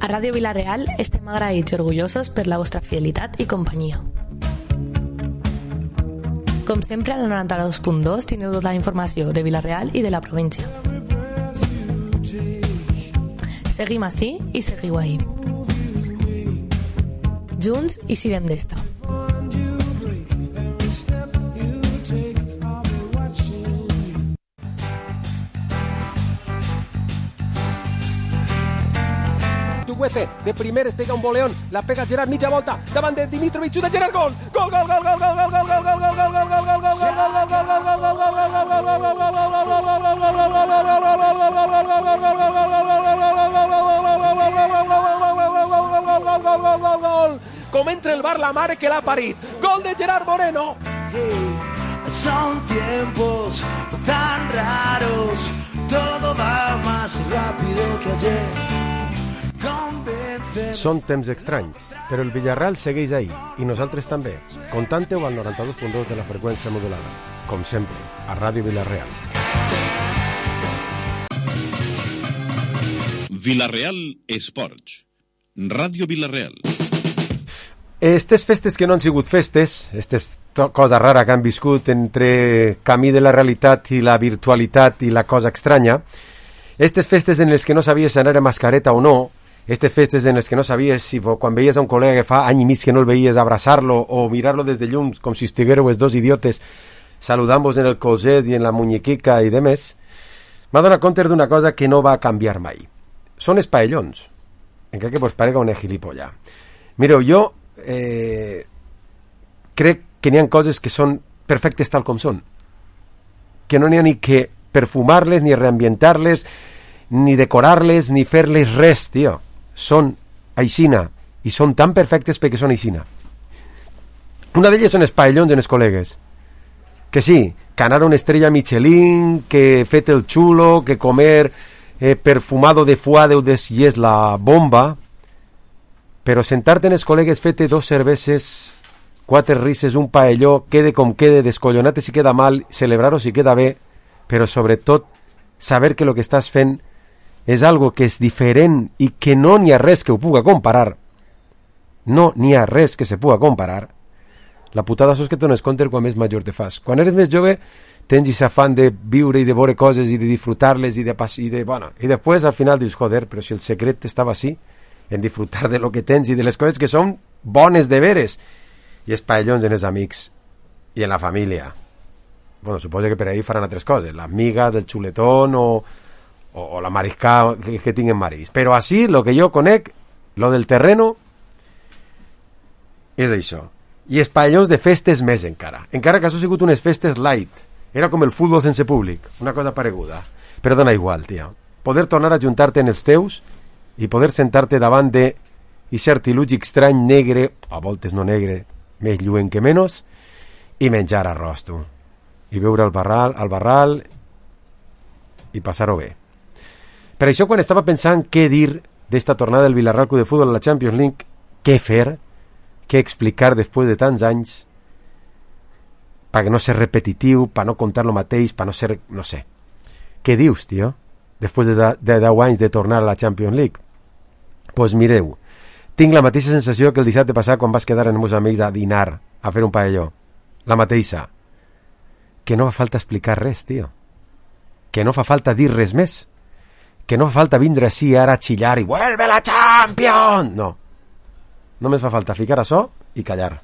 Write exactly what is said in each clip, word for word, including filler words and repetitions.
A Ràdio Vila-real estem agraïts i orgullosos per la vostra fidelitat i companyia. Com sempre, al noranta-dos punt dos teniu tota la informació de Vila-real i de la província. Seguim ací i seguiu ahí. Junts i sirem d'esta. Chuguete, de primer es pega un boleón, la pega Gerard mitja volta, davant de Dimitrovic, xuta Gerard, gol! Gol, gol, gol, gol, gol, gol, gol, gol, gol, gol, gol, gol, gol, gol, gol, com entra el bar la mare que l'ha parit. Gol de Gerard Moreno. Son tiempos tan raros, todo va más rápido que ayer. Són temps estranys, però el Villarreal segueix ahí, i nosaltres també. Contante-ho al noranta-dos punt dos de la freqüència modulada. Com sempre, a Ràdio Vila-real. Vila-real Esports. Ràdio Vila-real. Estes festes que no han sigut festes, estes cosa rara que han viscut entre camí de la realitat i la virtualitat i la cosa estranya, estes festes en les que no sabies si anar a mascareta o no, Estes festes en les que no sabies si quan veies a un col·lega que fa any i mig que no el veies abraçar-lo o mirar-lo des de llum com si estiguéreu els dos idiotes saludant-vos en el colzet i en la muñequica i demés, m'ha donat compte d'una cosa que no va canviar mai. Són els paellons. Encara que vos parega una gilipolla. Mireu, jo eh, crec que n'hi ha coses que són perfectes tal com són. Que no n'hi ha ni que perfumar-les, ni reambientar-les, ni decorar-les, ni fer-les res, tio. Són aixina, i són tan perfectes perquè són aixina. Una d'elles són els paellons en els col·legues. Que sí, que anar a una estrella Michelin, que fet el xulo, que comer eh, perfumado de foie deu des i és la bomba, però sentar-te en els col·legues fete dos cerveses, quatre risses, un paelló, quede com quede, descollonat si queda mal, celebrar-ho si queda bé, però sobretot saber que el que estàs fent és algo que és diferent i que no n'hi ha res que ho puga comparar. No n'hi ha res que se puga comparar. La putada és que t'ones compte quan més major te fas. Quan eres més jove tens aquest afán de viure i de veure coses i de disfrutar-les i de, i de bueno, i després al final dius, joder, però si el secret estava així, en disfrutar de lo que tens i de les coses que són bones de veres. I els paellons en els amics i en la família. Bueno, suposo que per ahí faran altres coses, l'amiga del xuletón o o, o la mariscada que, que tinguen marís. Però així, lo que jo conec, lo del terreno, és això. I els paellons de festes més encara. Encara que això ha sigut unes festes light. Era com el futbol sense públic, una cosa pareguda. Però dona igual, tio. Poder tornar a juntar-te en els teus i poder sentar-te davant de i cert il·lugi estrany negre, a voltes no negre, més lluent que menys, i menjar arròs, tu. I veure el barral, el barral i passar-ho bé. Per això, quan estava pensant què dir d'esta tornada del Villarreal Club de Futbol a la Champions League, què fer, què explicar després de tants anys, perquè no ser repetitiu, per no contar lo mateix, per no ser... no sé. Què dius, tio? Després de, de deu anys de tornar a la Champions League? Doncs pues mireu, tinc la mateixa sensació que el dissabte passat quan vas quedar amb els meus amics a dinar, a fer un paelló. La mateixa. Que no fa falta explicar res, tio. Que no fa falta dir res més. Que no fa falta vindre així ara a xillar i «Vuelve la Champions!» No. Només fa falta ficar això i callar.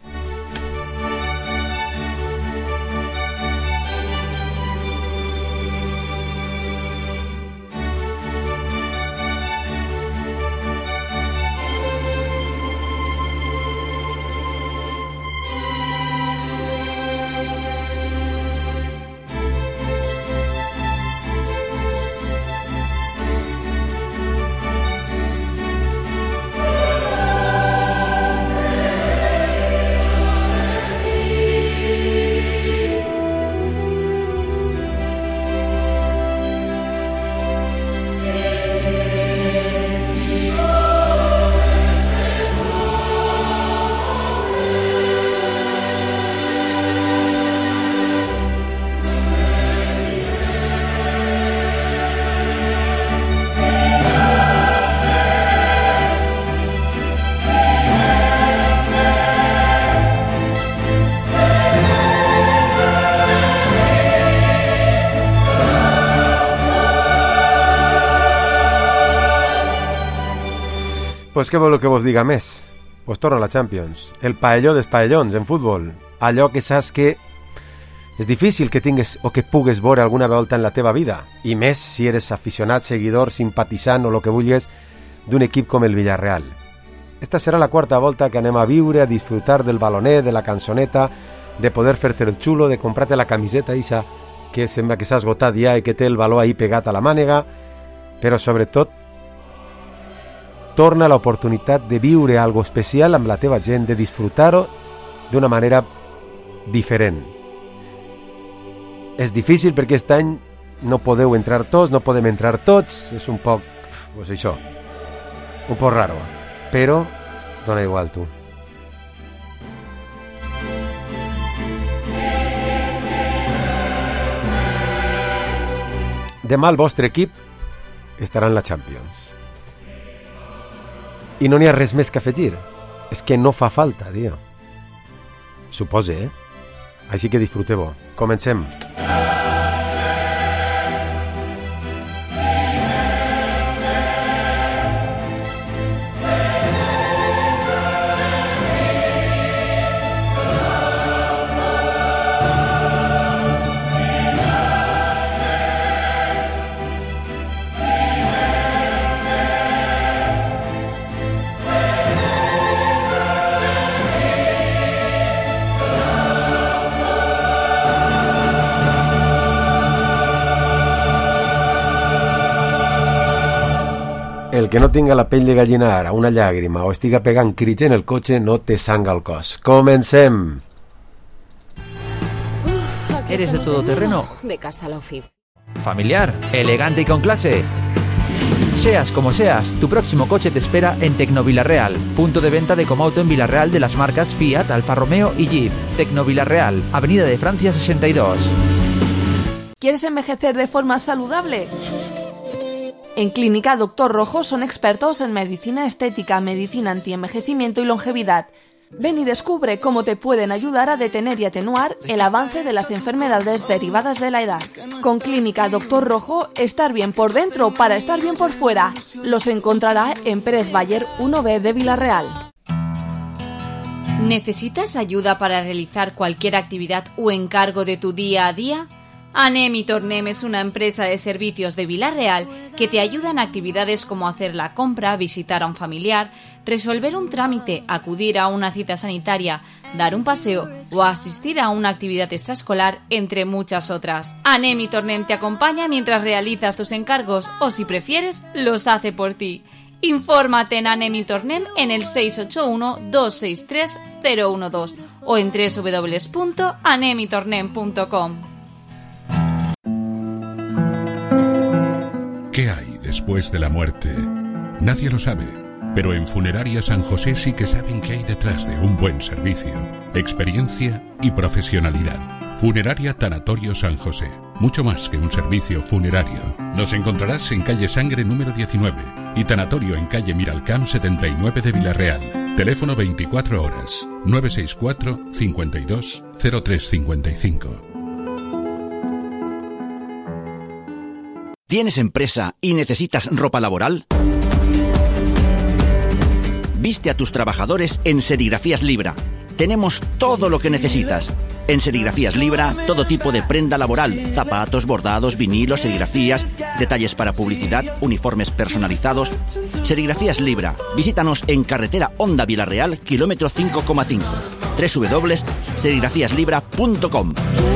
Pues què voleu que vos diga més? Pues torna a la Champions. El paelló dels paellons en futbol. Allò que saps que és difícil que tingues o que pugues veure alguna volta en la teva vida. I més si eres aficionat, seguidor, simpatitzant o el que vulguis d'un equip com el Villarreal. Esta serà la quarta volta que anem a viure, a disfrutar del balonet, de la cançoneta, de poder fer-te el xulo, de comprar-te la camiseta ixa que sembla que s'ha esgotat ja i que té el valor ahí pegat a la mànega, però sobretot torna l'oportunitat de viure algo especial amb la teva gent, de disfrutar-ho d'una manera diferent. És difícil perquè aquest any no podeu entrar tots, no podem entrar tots, és un poc, pues això, un poc raro, però dona igual, tu. Demà el vostre equip estarà en la Champions. I no n'hi ha res més que afegir. És que no fa falta, tio. Supose, eh? Així que disfruteu-ho. Comencem. El que no tinga la pell de gallina ara, una llàgrima o estiga pegant crits en el cotxe no té sang al cos. Comencem! Uf, ¿eres de todoterreno? De casa a la ofi. Familiar, elegante y con clase. Seas como seas, tu próximo coche te espera en Tecnovilarreal, punto de venta de Comauto en Villarreal de las marcas Fiat, Alfa Romeo y Jeep. Tecnovilarreal, Avenida de Francia sesenta y dos. ¿Quieres envejecer de forma saludable? En Clínica Doctor Rojo son expertos en medicina estética, medicina antienvejecimiento y longevidad. Ven y descubre cómo te pueden ayudar a detener y atenuar el avance de las enfermedades derivadas de la edad. Con Clínica Doctor Rojo, estar bien por dentro para estar bien por fuera. Los encontrará en Pérez Bayer uno B de Villarreal. ¿Necesitas ayuda para realizar cualquier actividad o encargo de tu día a día? Anem y Tornem es una empresa de servicios de Villarreal que te ayuda en actividades como hacer la compra, visitar a un familiar, resolver un trámite, acudir a una cita sanitaria, dar un paseo o asistir a una actividad extraescolar, entre muchas otras. Anem y Tornem te acompaña mientras realizas tus encargos o, si prefieres, los hace por ti. Infórmate en Anem y Tornem en el seis ocho uno, dos seis tres, cero uno dos o en doble u doble u doble u punto anem y tornem punto com. ¿Qué hay después de la muerte? Nadie lo sabe, pero en Funeraria San José sí que saben qué hay detrás de un buen servicio, experiencia y profesionalidad. Funeraria Tanatorio San José, mucho más que un servicio funerario. Nos encontrarás en calle Sangre número diecinueve y Tanatorio en calle Miralcamp setenta y nueve de Villarreal. Teléfono veinticuatro horas, nueve seis cuatro, cincuenta y dos, cero tres cincuenta y cinco. ¿Tienes empresa y necesitas ropa laboral? Viste a tus trabajadores en Serigrafías Libra. Tenemos todo lo que necesitas. En Serigrafías Libra, todo tipo de prenda laboral, zapatos, bordados, vinilos, serigrafías, detalles para publicidad, uniformes personalizados. Serigrafías Libra. Visítanos en carretera Honda Villarreal, kilómetro cinco coma cinco. doble u doble u doble u punto serigrafías libra punto com.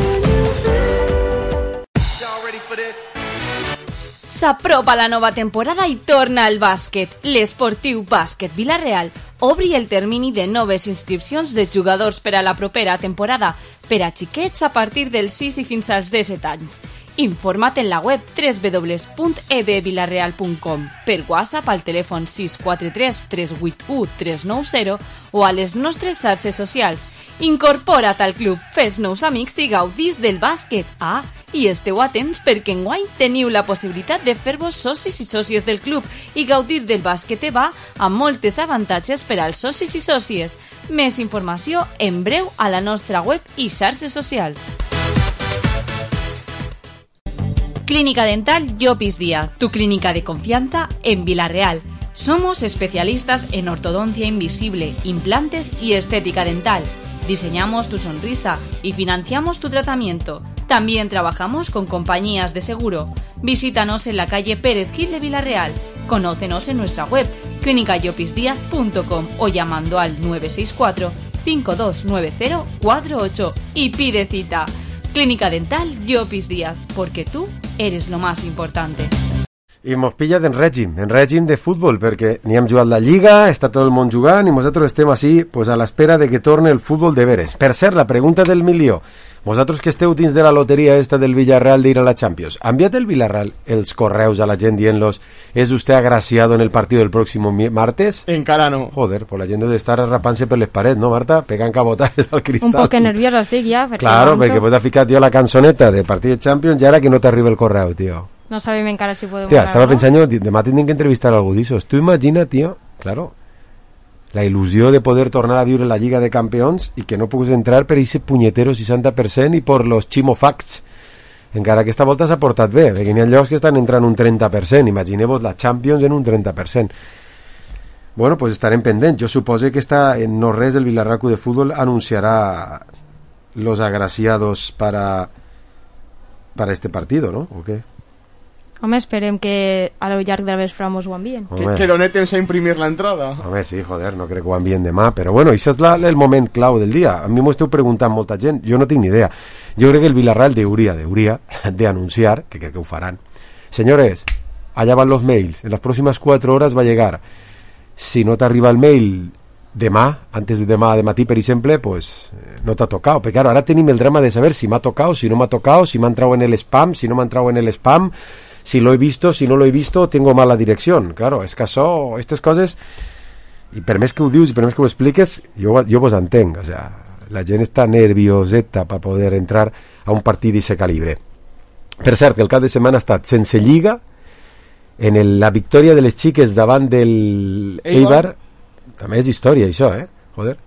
S'apropa la nova temporada i torna al bàsquet. L'Esportiu Bàsquet Villarreal obri el termini de noves inscripcions de jugadors per a la propera temporada per a xiquets a partir dels sis i fins als disset anys. Informa't en la web doble u doble u doble u punt e b villarreal punt com, per WhatsApp al telèfon sis quatre tres, tres vuit u, tres nou zero o a les nostres xarxes socials. Incorpora't al club, fes nous amics i gaudís del bàsquet. Ah, i esteu atents perquè enguany teniu la possibilitat de fer-vos socis i sòcies del club i gaudir del bàsquet EVA amb moltes avantatges per als socis i sòcies. Més informació en breu a la nostra web i xarxes socials. Clínica Dental Llopis Díaz, tu clínica de confianza en Villarreal. Somos especialistas en ortodoncia invisible, implantes y estética dental. Diseñamos tu sonrisa y financiamos tu tratamiento. También trabajamos con compañías de seguro. Visítanos en la calle Pérez Gil de Villarreal. Conócenos en nuestra web clínica llopis díaz punto com o llamando al nueve seis cuatro, cinco dos nueve cero, cuatro ocho y pide cita. Clínica Dental Llopis Díaz, porque tú eres lo más importante. I mos pillat en règim, en règim de futbol, perquè ni hem jugat la Lliga, està tot el món jugant i nosaltres estem així pues, a l'espera de que torne el futbol de veres. Per cert, la pregunta del milió, vosaltres que esteu dins de la loteria esta del Villarreal d'ir a la Champions, ¿ha enviat el Villarreal els correus a la gent dient-los ¿es usted agraciado en el partido del próximo martes? Encara no. Joder, pues la gent debe estar arrapant-se per les parets, no, Marta? Pegant cabotades al cristal. Un poc nerviosa estic ja. Claro, perquè vos ha ficat jo la cançoneta de partit de Champions i ara que no t'arriba el correu, tio. No sabem encara si podem... Tía, estaba pensando, demà tindrem que entrevistar a algú d'això. Tu imagina, tío, claro, la il·lusió de poder tornar a viure la Lliga de Campions i que no puguis entrar per ese punyetero seixanta per cent i por los chimo facts. Encara que esta volta s'ha portat bé, perquè n'hi ha llocs que estan entrant un trenta per cent. Imagineu-vos la Champions en un trenta per cent. Bueno, pues estarem pendents. Jo suposo que està en no res el Villarreal de Fútbol anunciarà los agraciados para para este partido, ¿no? ¿O qué? Home, esperem que a lo llarg del vespre mos ho envien. Que, que donen temps a imprimir la entrada. Home, sí, joder, no crec que ho envien demà, però bueno, això és la, el moment clau del dia. A mi m'ho esteu preguntant molta gent, jo no tinc ni idea. Jo crec que el Villarreal deuria, deuria de anunciar, que crec que ho faran. Señores, allá van los mails, en las próximas cuatro horas va a llegar. Si no t'arriba el mail demà, antes de demà de matí, per exemple, pues no t'ha tocat. Perquè claro, ara tenim el drama de saber si m'ha tocat, si no m'ha tocat, si m'ha entrado en el spam, si no m'ha entrado en el spam, si lo he visto, si no lo he visto, tengo mala dirección. Claro, és que això, aquestes coses, i per més que ho dius i per més que ho expliques, jo, jo vos entenc. O sea, la gent està nervioseta per poder entrar a un partit d'aquest calibre. Per cert, que el cap de setmana ha estat sense Lliga, en el, la victòria de les xiques davant del Eibar, també és història, això, eh? Joder.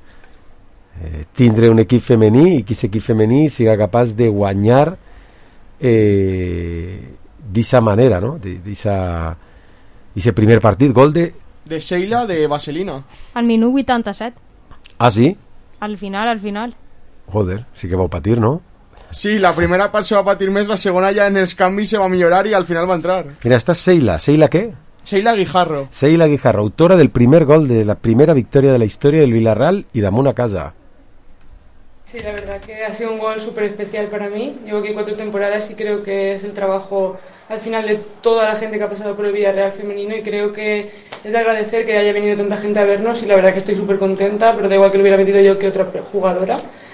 Eh, tindre un equip femení i que aquest equip femení siga capaç de guanyar eh, d'esa manera, no? D'esa primer partit, gol de... De Sheila, de Vaselina. Al minut vuitanta-set. Ah, sí? Al final, al final. Joder, sí que vau patir, no? Sí, la primera part se va patir més, la segona ja en els canvis se va millorar i al final va entrar. Mira, esta es Sheila. ¿Sheila qué? Sheila Guijarro. Sheila Guijarro, autora del primer gol de la primera victoria de la historia del Villarreal y damunt a casa. Sí, la verdad que ha sido un gol súper especial para mí. Llevo aquí cuatro temporadas y creo que es el trabajo al final de toda la gente que ha pasado por el Villarreal femenino y creo que es de agradecer que haya venido tanta gente a vernos y la verdad que estoy súper contenta, pero da igual que lo hubiera metido yo que otra jugadora.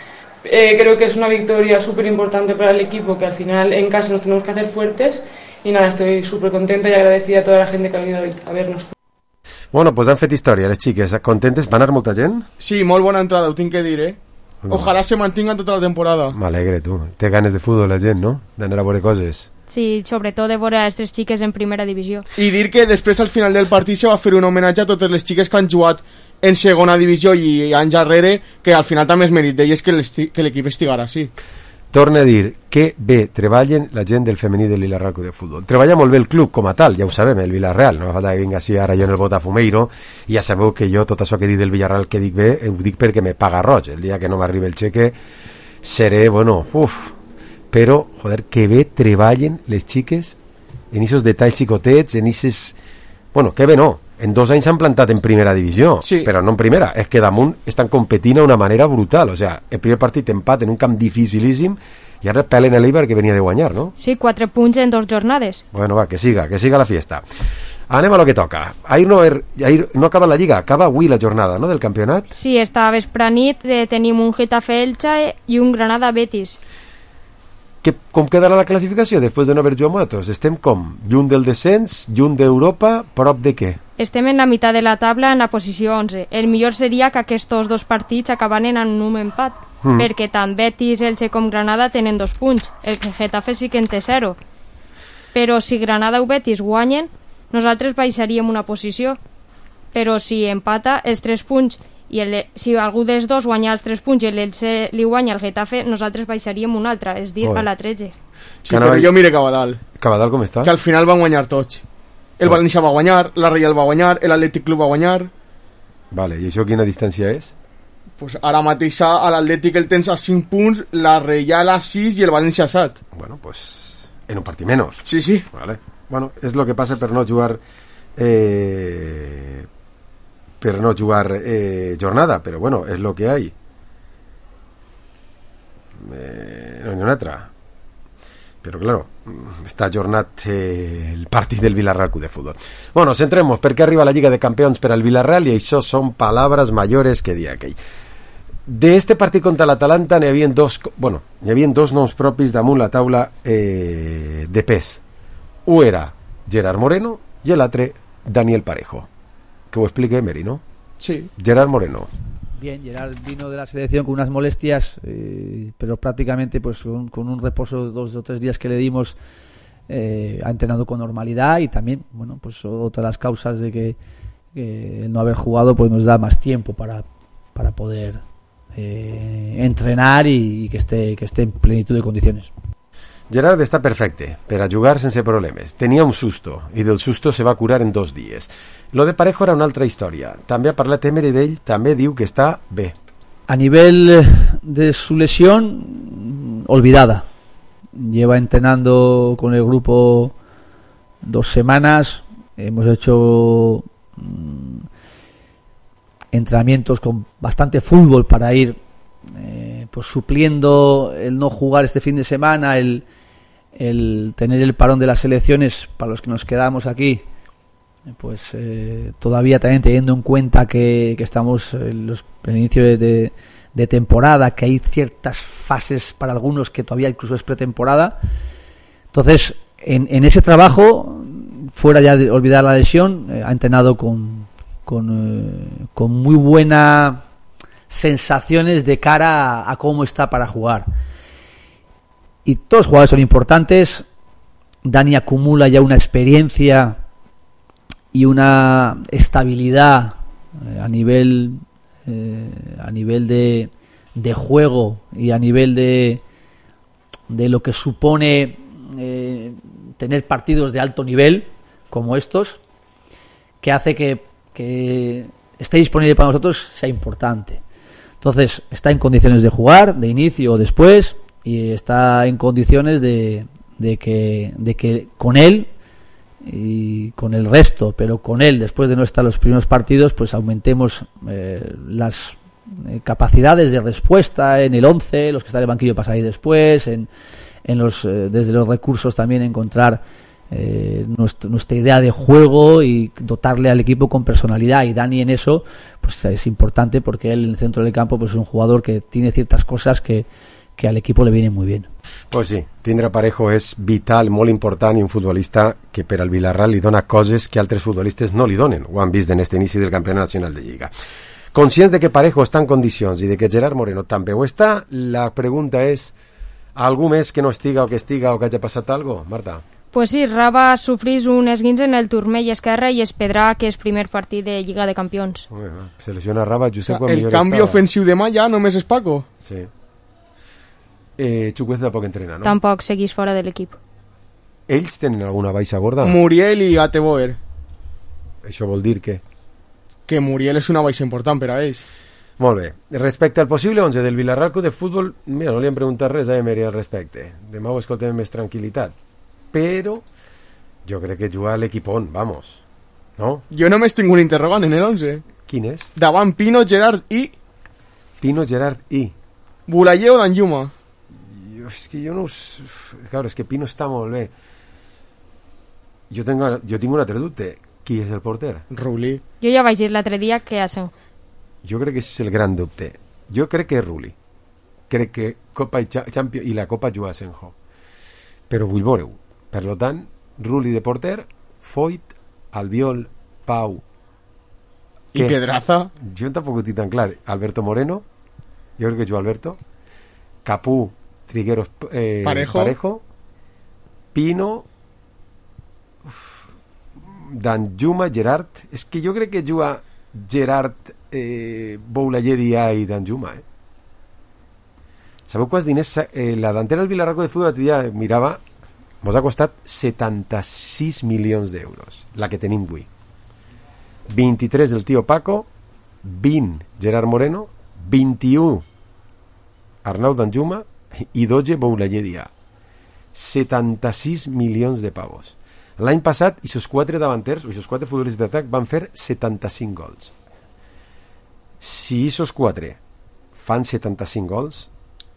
Eh, creo que es una victoria súper importante para el equipo, que al final en casa nos tenemos que hacer fuertes y nada, estoy súper contenta y agradecida a toda la gente que ha venido a vernos. Bueno, pues han fet història les xiques, contentes? Va anar molta gent? Sí, molt bona entrada, ho tinc que dir, eh? Ojalá se mantingan tota la temporada. M'alegre, tu. Té ganes de futbol la gent, no? D'anar a veure coses. Sí, sobretot de veure les tres xiques en primera divisió. I dir que després al final del partit se va fer un homenatge a totes les xiques que han jugat en segona divisió i anys darrere, que al final també és mèrit d'elles que l'equip estigara així. Torna a dir que bé treballen la gent del femení del Villarreal de Futbol. Treballa molt bé el club com a tal, ja ho sabem, el Villarreal. No fa falta que vinga així ara jo en el Botafumeiro, i ja sabeu que jo tot això que dic del Villarreal que dic bé, ho dic perquè me paga roig. El dia que no m'arribi el xeque seré, bueno, uf, però, joder, que bé treballen les xiques en aquests detalls xicotets, en aquests... Bueno, que bé no, en dos anys s'han plantat en primera divisió, sí. Però no en primera, és que damunt estan competint a una manera brutal, o sea, el primer partit empat en un camp dificilíssim i ara pelen a l'Eibar que venia de guanyar, no? Sí, quatre punts en dos jornades. Bueno, va, que siga, que siga la fiesta. Anem a lo que toca. Ahir no, er, ahir no acaba la Lliga, acaba avui la jornada, no?, del campionat. Sí, esta vespranit eh, tenim un Getafe Elche i un Granada Betis. Que, com quedarà la classificació després de no haver jugat motos? Estem com? Lluny del descens, lluny d'Europa, prop de què? Estem en la meitat de la taula en la posició onze. El millor seria que aquests dos partits acabaran en un empat, mm. perquè tant Betis, Elche com Granada tenen dos punts. El Getafe sí que en té zero. Però si Granada o Betis guanyen, nosaltres baixaríem una posició. Però si empata, els tres punts, i el, si algú dels dos guanya els tres punts i l'Elche li guanya el Getafe, nosaltres baixaríem una altra, és dir, oh. a la tretze. Sí, però jo mire Cabadal. Cabadal com està? Que al final van guanyar tots. El València va guanyar, la Reial va guanyar, l'Atlètic Club va guanyar. Vale, i això quina distància és? Pues ara mateix a l'Atlètic el tens a cinc punts, la Reial a sis i el València a set. Bueno, pues en un partit menys. Sí, sí. Vale. Bueno, és lo que passa per no jugar eh, per no jugar eh, jornada, però bueno, és lo que hay. Eh, no hi ha una altra. Però claro, està ajornat eh, el partit del Villarreal Club de Fútbol. Bueno, centremos, perquè arriba la Lliga de Campions per al Villarreal i això són palabras mayores que dir aquell. De este partit contra l'Atalanta n'hi havia dos, bueno, n'hi havia dos noms propis damunt la taula eh, de pes. Un era Gerard Moreno i l'altre Daniel Parejo. Que ho explique Emery, ¿no? Sí. Gerard Moreno. Bien, Gerard vino de la selección con unas molestias, eh, pero prácticamente pues con, con un reposo de dos o tres días que le dimos eh, ha entrenado con normalidad y también, bueno, pues otra de las causas de que eh, el no haber jugado pues nos da más tiempo para, para poder eh, entrenar y, y que esté, que esté en plenitud de condiciones. Gerard està perfecte per a jugar sense problemes. Tenia un susto i del susto se va curar en dos dies. Lo de Parejo era una altra història. També ha parlat Emery d'ell, també diu que està bé. A nivel de su lesión, olvidada. Lleva entrenando con el grupo dos semanas. Hemos hecho mmm, entrenamientos con bastante fútbol para ir eh, pues supliendo el no jugar este fin de semana, el el tener el parón de las selecciones para los que nos quedamos aquí, pues eh, todavía también teniendo en cuenta que, que estamos en, los, en el inicio de, de, de temporada, que hay ciertas fases para algunos que todavía incluso es pretemporada. Entonces en, en ese trabajo, fuera ya de olvidar la lesión, eh, ha entrenado con con, eh, con muy buenas sensaciones de cara a, a cómo está para jugar. Y todos los jugadores son importantes. Dani acumula ya una experiencia y una estabilidad eh, a nivel eh, a nivel de, de juego y a nivel de de lo que supone eh, tener partidos de alto nivel como estos, que hace que, que esté disponible para nosotros sea importante. Entonces está en condiciones de jugar de inicio o después, y está en condiciones de, de que de que con él y con el resto, pero con él después de no estar los primeros partidos, pues aumentemos eh, las eh, capacidades de respuesta en el once, los que están en el banquillo pasar ahí después, en, en los eh, desde los recursos también encontrar eh, nuestra, nuestra idea de juego y dotarle al equipo con personalidad, y Dani en eso pues es importante porque él en el centro del campo pues es un jugador que tiene ciertas cosas que que al equipo le viene muy bien. Pues sí, tindre Parejo és vital, molt important, i un futbolista que per al Villarreal li dona coses que altres futbolistes no li donen. Ho han vist en este inici del Campionat Nacional de Lliga. Conscients de que Parejo està en condicions i de que Gerard Moreno també ho està, la pregunta és, algú més que no estiga o que estiga o que hagi passat algo, Marta? Pues sí, Raba sufrís un esguince en el turmell esquerre i es perdrà aquest primer partit de Lliga de Campions. Se lesiona Raba, Josep, quan el millor canvi estava. ofensiu de mà ja només és Paco. Sí. Eh, Chukwueze tampoc entrena, no? Tampoc seguís fora de l'equip. Ells tenen alguna baixa gorda? Muriel i Ateboer. Això vol dir que... Que Muriel és una baixa important per a ells. Molt bé. Respecte al possible onze del Villarreal Club de Futbol, mira, no li hem preguntat res a Emery al respecte. Demà ho escoltem amb més tranquil·litat. Però jo crec que juga a l'equipón, vamos. No? Jo només tinc un interrogant en el onze. Quin és? Davant Pino, Gerard i... Pino, Gerard i... Bulayer o Danjuma. És que jo no... Claro, és que Pino està molt bé. Jo, tengo, jo tinc un altre dubte. Qui és el porter? Rulli. Jo ja vaig dir l'altre dia que Asenjo. Jo crec que és el gran dubte. Jo crec que és Rulli. Crec que Copa i Champions i la Copa juga Asenjo. Però vull veure-ho. Per tant, Rulli de porter, Foyt, Albiol, Pau... I que... Pedraza. Jo tampoc ho tinc tan clar. Alberto Moreno, jo crec que juga Alberto. Capú, Trigueros, eh, Parejo. Parejo, Pino, uf, Danjuma, Gerard. És que jo crec que juga Gerard, eh, Boulaye Dia i Danjuma. Eh? Sabeu quants diners? Eh, la delantera del Villarreal de Futbol l'altre dia mirava, mos ha costat setanta-sis milions d'euros, la que tenim avui. vint-i-tres el tio Paco, vint Gerard Moreno, vint-i-u Arnau Danjuma i dotze Boulaye Dia. setanta-sis milions de pavos. L'any passat, aquests quatre davanters, aquests quatre futbolistes d'atac van fer setanta-cinc gols. Si aquests quatre fan setanta-cinc gols,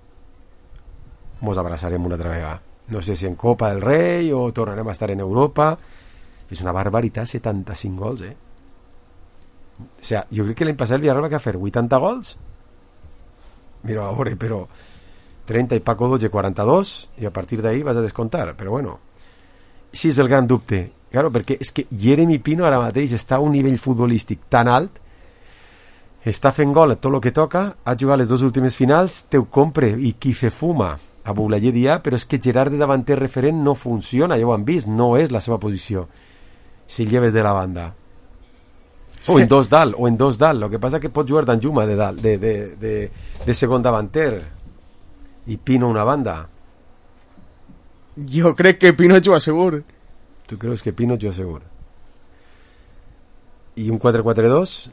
mos abraçarem una altra vegada. No sé si en Copa del Rei o tornarem a estar en Europa. És una barbaritat, setanta-cinc gols, eh? O sea, jo crec que l'any passat el Villarreal va fer vuitanta gols. Mira, a veure, però trenta i Paco dotze, quaranta-dos, i a partir d'ahí vas a descontar, però bueno. Sí, és el gran dubte. Claro, perquè és que Jeremy Pino ara mateix està a un nivell futbolístic tan alt, està fent gol a tot el que toca, ha jugat les dues últimes finals, teu compre i qui fe fuma a Boulaye Dia, però és que Gerard de davanter referent no funciona, ja ho han vist, no és la seva posició si el lleves de la banda. O en dos dalt, o en dos dalt. Lo que passa que pot jugar Danjuma de dalt, de, de, de, de segon davanter i Pino una banda. Jo crec que Pino juga segur. Tu creus que Pino juga segur? I un quatre quatre dos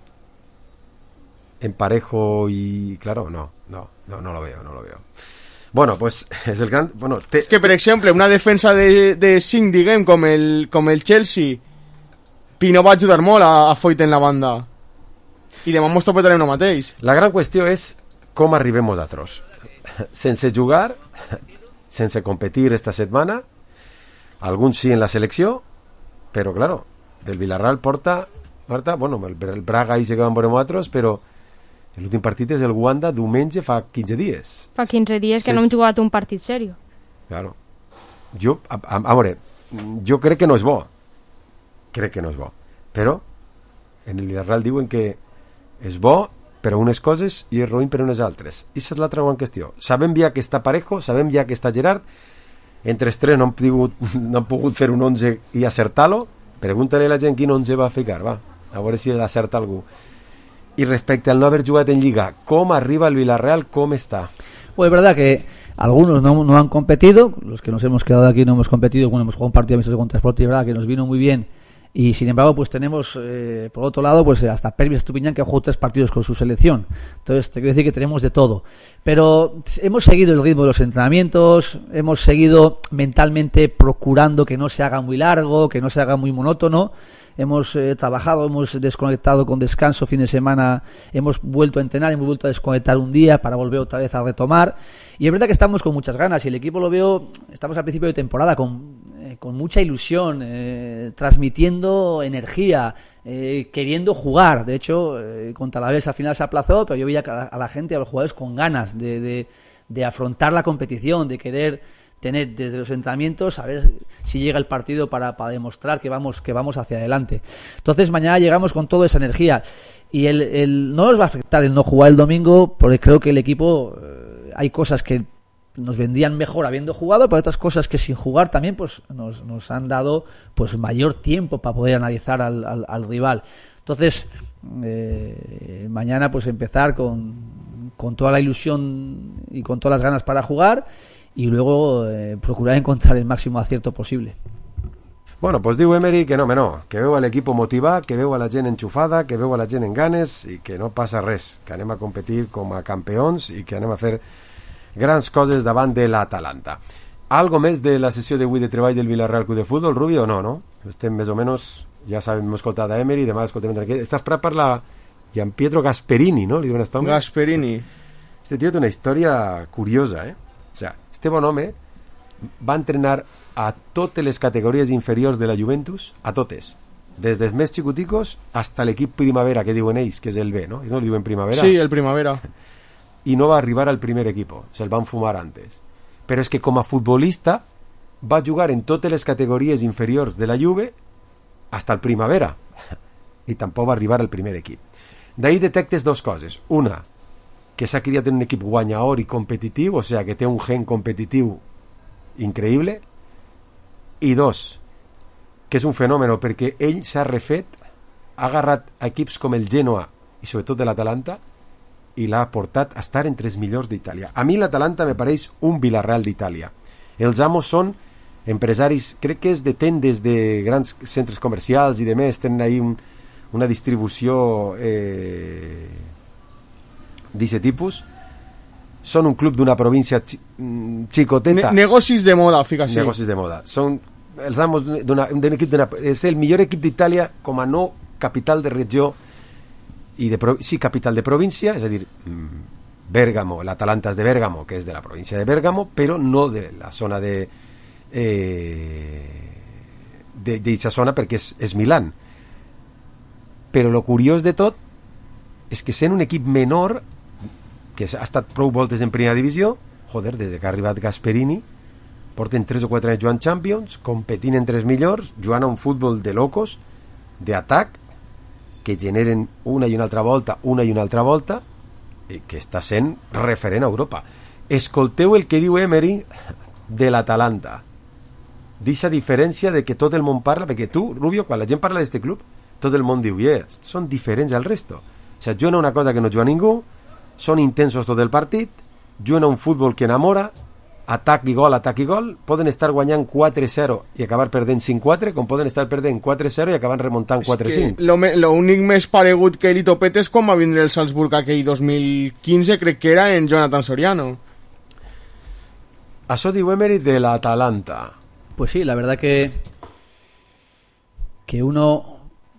en Parejo y... Claro, no, no, no, no lo veo, no lo veo. Bueno, pues és el gran... Bueno, te... És que, per exemple, una defensa de, de cinc, diguem, com el, com el Chelsea, Pino va ajudar molt a, a Foyt en la banda. I demà mos topetarem el mateix. La gran qüestió és com arribem nosaltres. Sense jugar, sense competir esta setmana, alguns sí en la selecció, però, claro, el Villarreal porta... Marta, bueno, el, el Braga hi que van veure nosaltres, però l'últim partit és el Wanda diumenge fa quinze dies. Fa quinze dies que sí. No hem jugat un partit serio. Claro. Jo, a, a, a veure, jo crec que no és bo. Crec que no és bo. Però en el Villarreal diuen que és bo per a unes coses i és roïn per a unes altres. I aquesta és l'altra gran qüestió. Sabem ja que està Parejo, sabem ja que està Gerard, entre els tres no han pogut, no han pogut fer un onze i acertar-lo. Pregunta-li a la gent quin onze va ficar, va, a veure si l'acerta algú. Y respecto al no haber jugado en Liga, ¿cómo arriba el Villarreal? ¿Cómo está? Pues es verdad que algunos no, no han competido, los que nos hemos quedado aquí no hemos competido, bueno, hemos jugado un partido amistoso contra Sport y es verdad que nos vino muy bien. Y sin embargo, pues tenemos, eh, por otro lado, pues hasta Pervis Estupiñán que ha jugado tres partidos con su selección. Entonces, te quiero decir que tenemos de todo. Pero hemos seguido el ritmo de los entrenamientos, hemos seguido mentalmente procurando que no se haga muy largo, que no se haga muy monótono. Hemos eh, trabajado, hemos desconectado con descanso fin de semana, hemos vuelto a entrenar, hemos vuelto a desconectar un día para volver otra vez a retomar. Y es verdad que estamos con muchas ganas y el equipo lo veo, estamos al principio de temporada con, eh, con mucha ilusión, eh, transmitiendo energía, eh, queriendo jugar. De hecho, eh, contra la Alavés al final se aplazó, pero yo veía a la, a la gente, a los jugadores con ganas de, de, de afrontar la competición, de querer tener desde los entrenamientos, a ver si llega el partido para, para demostrar que vamos, que vamos hacia adelante. Entonces mañana llegamos con toda esa energía y el, el no nos va a afectar el no jugar el domingo, porque creo que el equipo, eh, hay cosas que nos vendrían mejor habiendo jugado, pero otras cosas que sin jugar también pues nos, nos han dado pues mayor tiempo para poder analizar al, al, al rival. Entonces eh, mañana pues empezar con, con toda la ilusión y con todas las ganas para jugar y luego eh, procurar encontrar el máximo acierto posible. Bueno, pues diu Emery que no, no, que veu a l'equip motivat, que veu a la gent enxufada, que veu a la gent en ganes i que no passa res, que anem a competir com a campions i que anem a fer grans coses davant de l'Atalanta. Algo més de la sessió d'avui de treball del Villarreal Club de Futbol, Rubi, o no, no? Estem més o menys, ja sabem, hem escoltat a Emery, demà escoltem aquí. Estàs preparat per la Gianpietro Gasperini, no? Li diuen aquest home? Gasperini. Este tio té una història curiosa, eh? O sea, este bon home va entrenar a totes les categories inferiors de la Juventus, a totes, des dels més xicoticos hasta l'equip Primavera, que diuen ells, que és el B, no? No li diuen Primavera? Sí, el Primavera. I no va arribar al primer equipo, se'l van fumar antes. Però és que com a futbolista va jugar en totes les categories inferiors de la Juve hasta el Primavera i tampoc va arribar al primer equip. D'ahí detectes dos coses. Una, que s'ha criat en un equip guanyador i competitiu, o sea, que té un gen competitiu increïble, i dos, que és un fenomen perquè ell s'ha refet, ha agarrat equips com el Genoa i sobretot de l'Atalanta i l'ha portat a estar entre els millors d'Itàlia. A mi l'Atalanta me pareix un Villarreal d'Itàlia. Els amos són empresaris, crec que és de tendes de grans centres comercials i de més, tenen ahí un, una distribució eh, d'aquest tipus. Són un club d'una província xi, xicoteta. Ne negocis de moda, fica així. Negocis de moda. Són els amos d'un equip d'una... És el millor equip d'Itàlia com a no capital de regió i de pro, sí, capital de província, és a dir, Bèrgamo, l'Atalanta és de Bèrgamo, que és de la província de Bèrgamo, però no de la zona de eh, de d'aquesta zona perquè és, és Milán. Però lo curiós de tot és que sent un equip menor que ha estat prou voltes en primera divisió, joder, des que ha arribat Gasperini porten tres o quatre anys jugant Champions, competint entre els millors, jugant a un futbol de locos, d'atac, que generen una i una altra volta, una i una altra volta, i que està sent referent a Europa. Escolteu el que diu Emery de l'Atalanta. D'aquesta diferència de que tot el món parla, perquè tu, Rubio, quan la gent parla d'aquest club, tot el món diu, yeah, són diferents al resto. O sigui, juguen una cosa que no juga ningú, són intensos tot el partit, juguen a un futbol que enamora, atac i gol, atac i gol, poden estar guanyant quatre zero i acabar perdent cinc quatre, com poden estar perdent quatre zero i acabar remuntant quatre cinc. L'únic més paregut que li topet és quan va vindre el Salzburg aquell dos mil quinze, crec que era en Jonathan Soriano. Això diu Emery de l'Atalanta. Pues sí, la verdad que que uno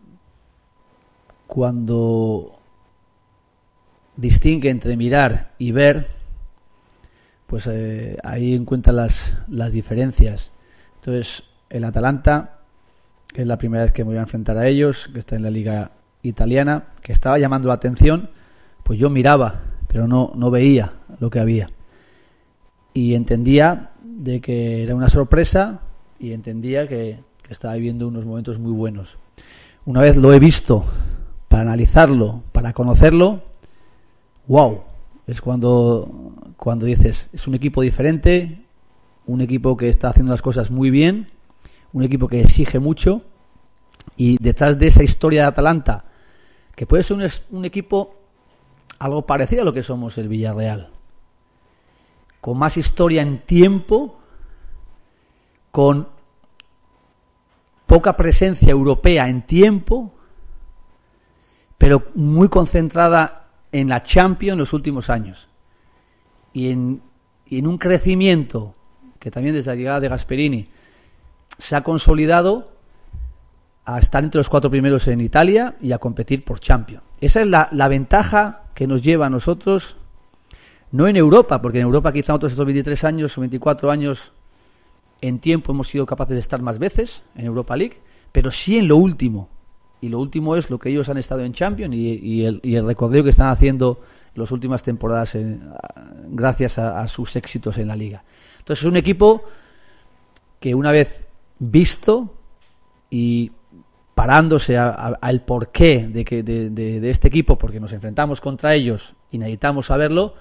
cuando distingue entre mirar y ver, pues eh, ahí encuentra las, las diferencias. Entonces, el Atalanta, que es la primera vez que me voy a enfrentar a ellos, que está en la liga italiana, que estaba llamando la atención, pues yo miraba, pero no, no veía lo que había. Y entendía de que era una sorpresa y entendía que, que estaba viviendo unos momentos muy buenos. Una vez lo he visto, para analizarlo, para conocerlo, wow, es cuando, cuando dices, es un equipo diferente, un equipo que está haciendo las cosas muy bien, un equipo que exige mucho, y detrás de esa historia de Atalanta, que puede ser un, un equipo algo parecido a lo que somos el Villarreal, con más historia en tiempo, con poca presencia europea en tiempo, pero muy concentrada en la Champions en los últimos años y en, y en un crecimiento que también desde la llegada de Gasperini se ha consolidado a estar entre los cuatro primeros en Italia y a competir por Champions. Esa es la, la ventaja que nos lleva a nosotros, no en Europa, porque en Europa quizá otros estos veintitrés años o veinticuatro años en tiempo hemos sido capaces de estar más veces en Europa League, pero sí en lo último. Y lo último es lo que ellos han estado en Champions y, y, el, y el recorrido que están haciendo en las últimas temporadas en, gracias a, a sus éxitos en la Liga. Entonces es un equipo que una vez visto y parándose al porqué de, que, de, de, de este equipo, porque nos enfrentamos contra ellos y necesitamos saberlo,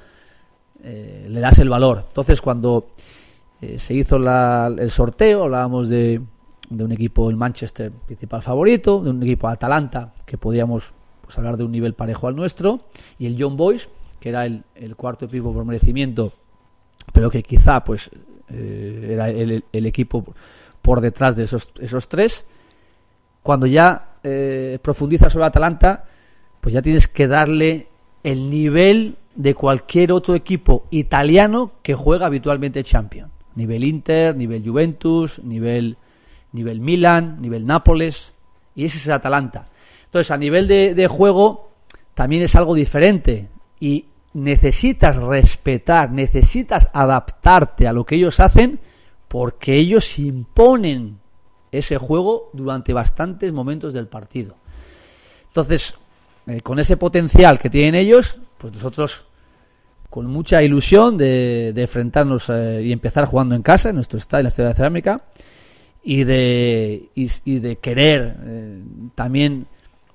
eh, le das el valor. Entonces cuando eh, se hizo la, el sorteo, hablábamos de de un equipo, el Manchester, principal favorito, de un equipo Atalanta, que podíamos pues, hablar de un nivel parejo al nuestro, y el Young Boys, que era el, el cuarto equipo por merecimiento, pero que quizá pues eh, era el, el equipo por detrás de esos, esos tres. Cuando ya eh, profundizas sobre Atalanta, pues ya tienes que darle el nivel de cualquier otro equipo italiano que juega habitualmente Champions. Nivel Inter, nivel Juventus, nivel... nivel Milan, nivel Nápoles, y ese es el Atalanta. Entonces, a nivel de, de juego, también es algo diferente, y necesitas respetar, necesitas adaptarte a lo que ellos hacen, porque ellos imponen ese juego durante bastantes momentos del partido. Entonces, eh, con ese potencial que tienen ellos, pues nosotros, con mucha ilusión de, de enfrentarnos eh, y empezar jugando en casa, en nuestro estadio, en la Estadio de Cerámica, y de y, y de querer eh, también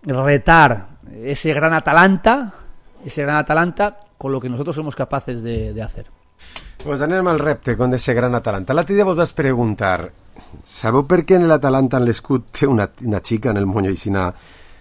retar ese gran Atalanta, ese gran Atalanta con lo que nosotros somos capaces de, de hacer. Pues anem al repte con ese gran Atalanta. L'altre dia vos vas preguntar, sabeu per què en l'Atalanta en l'escut té una, una xica en el moño Isina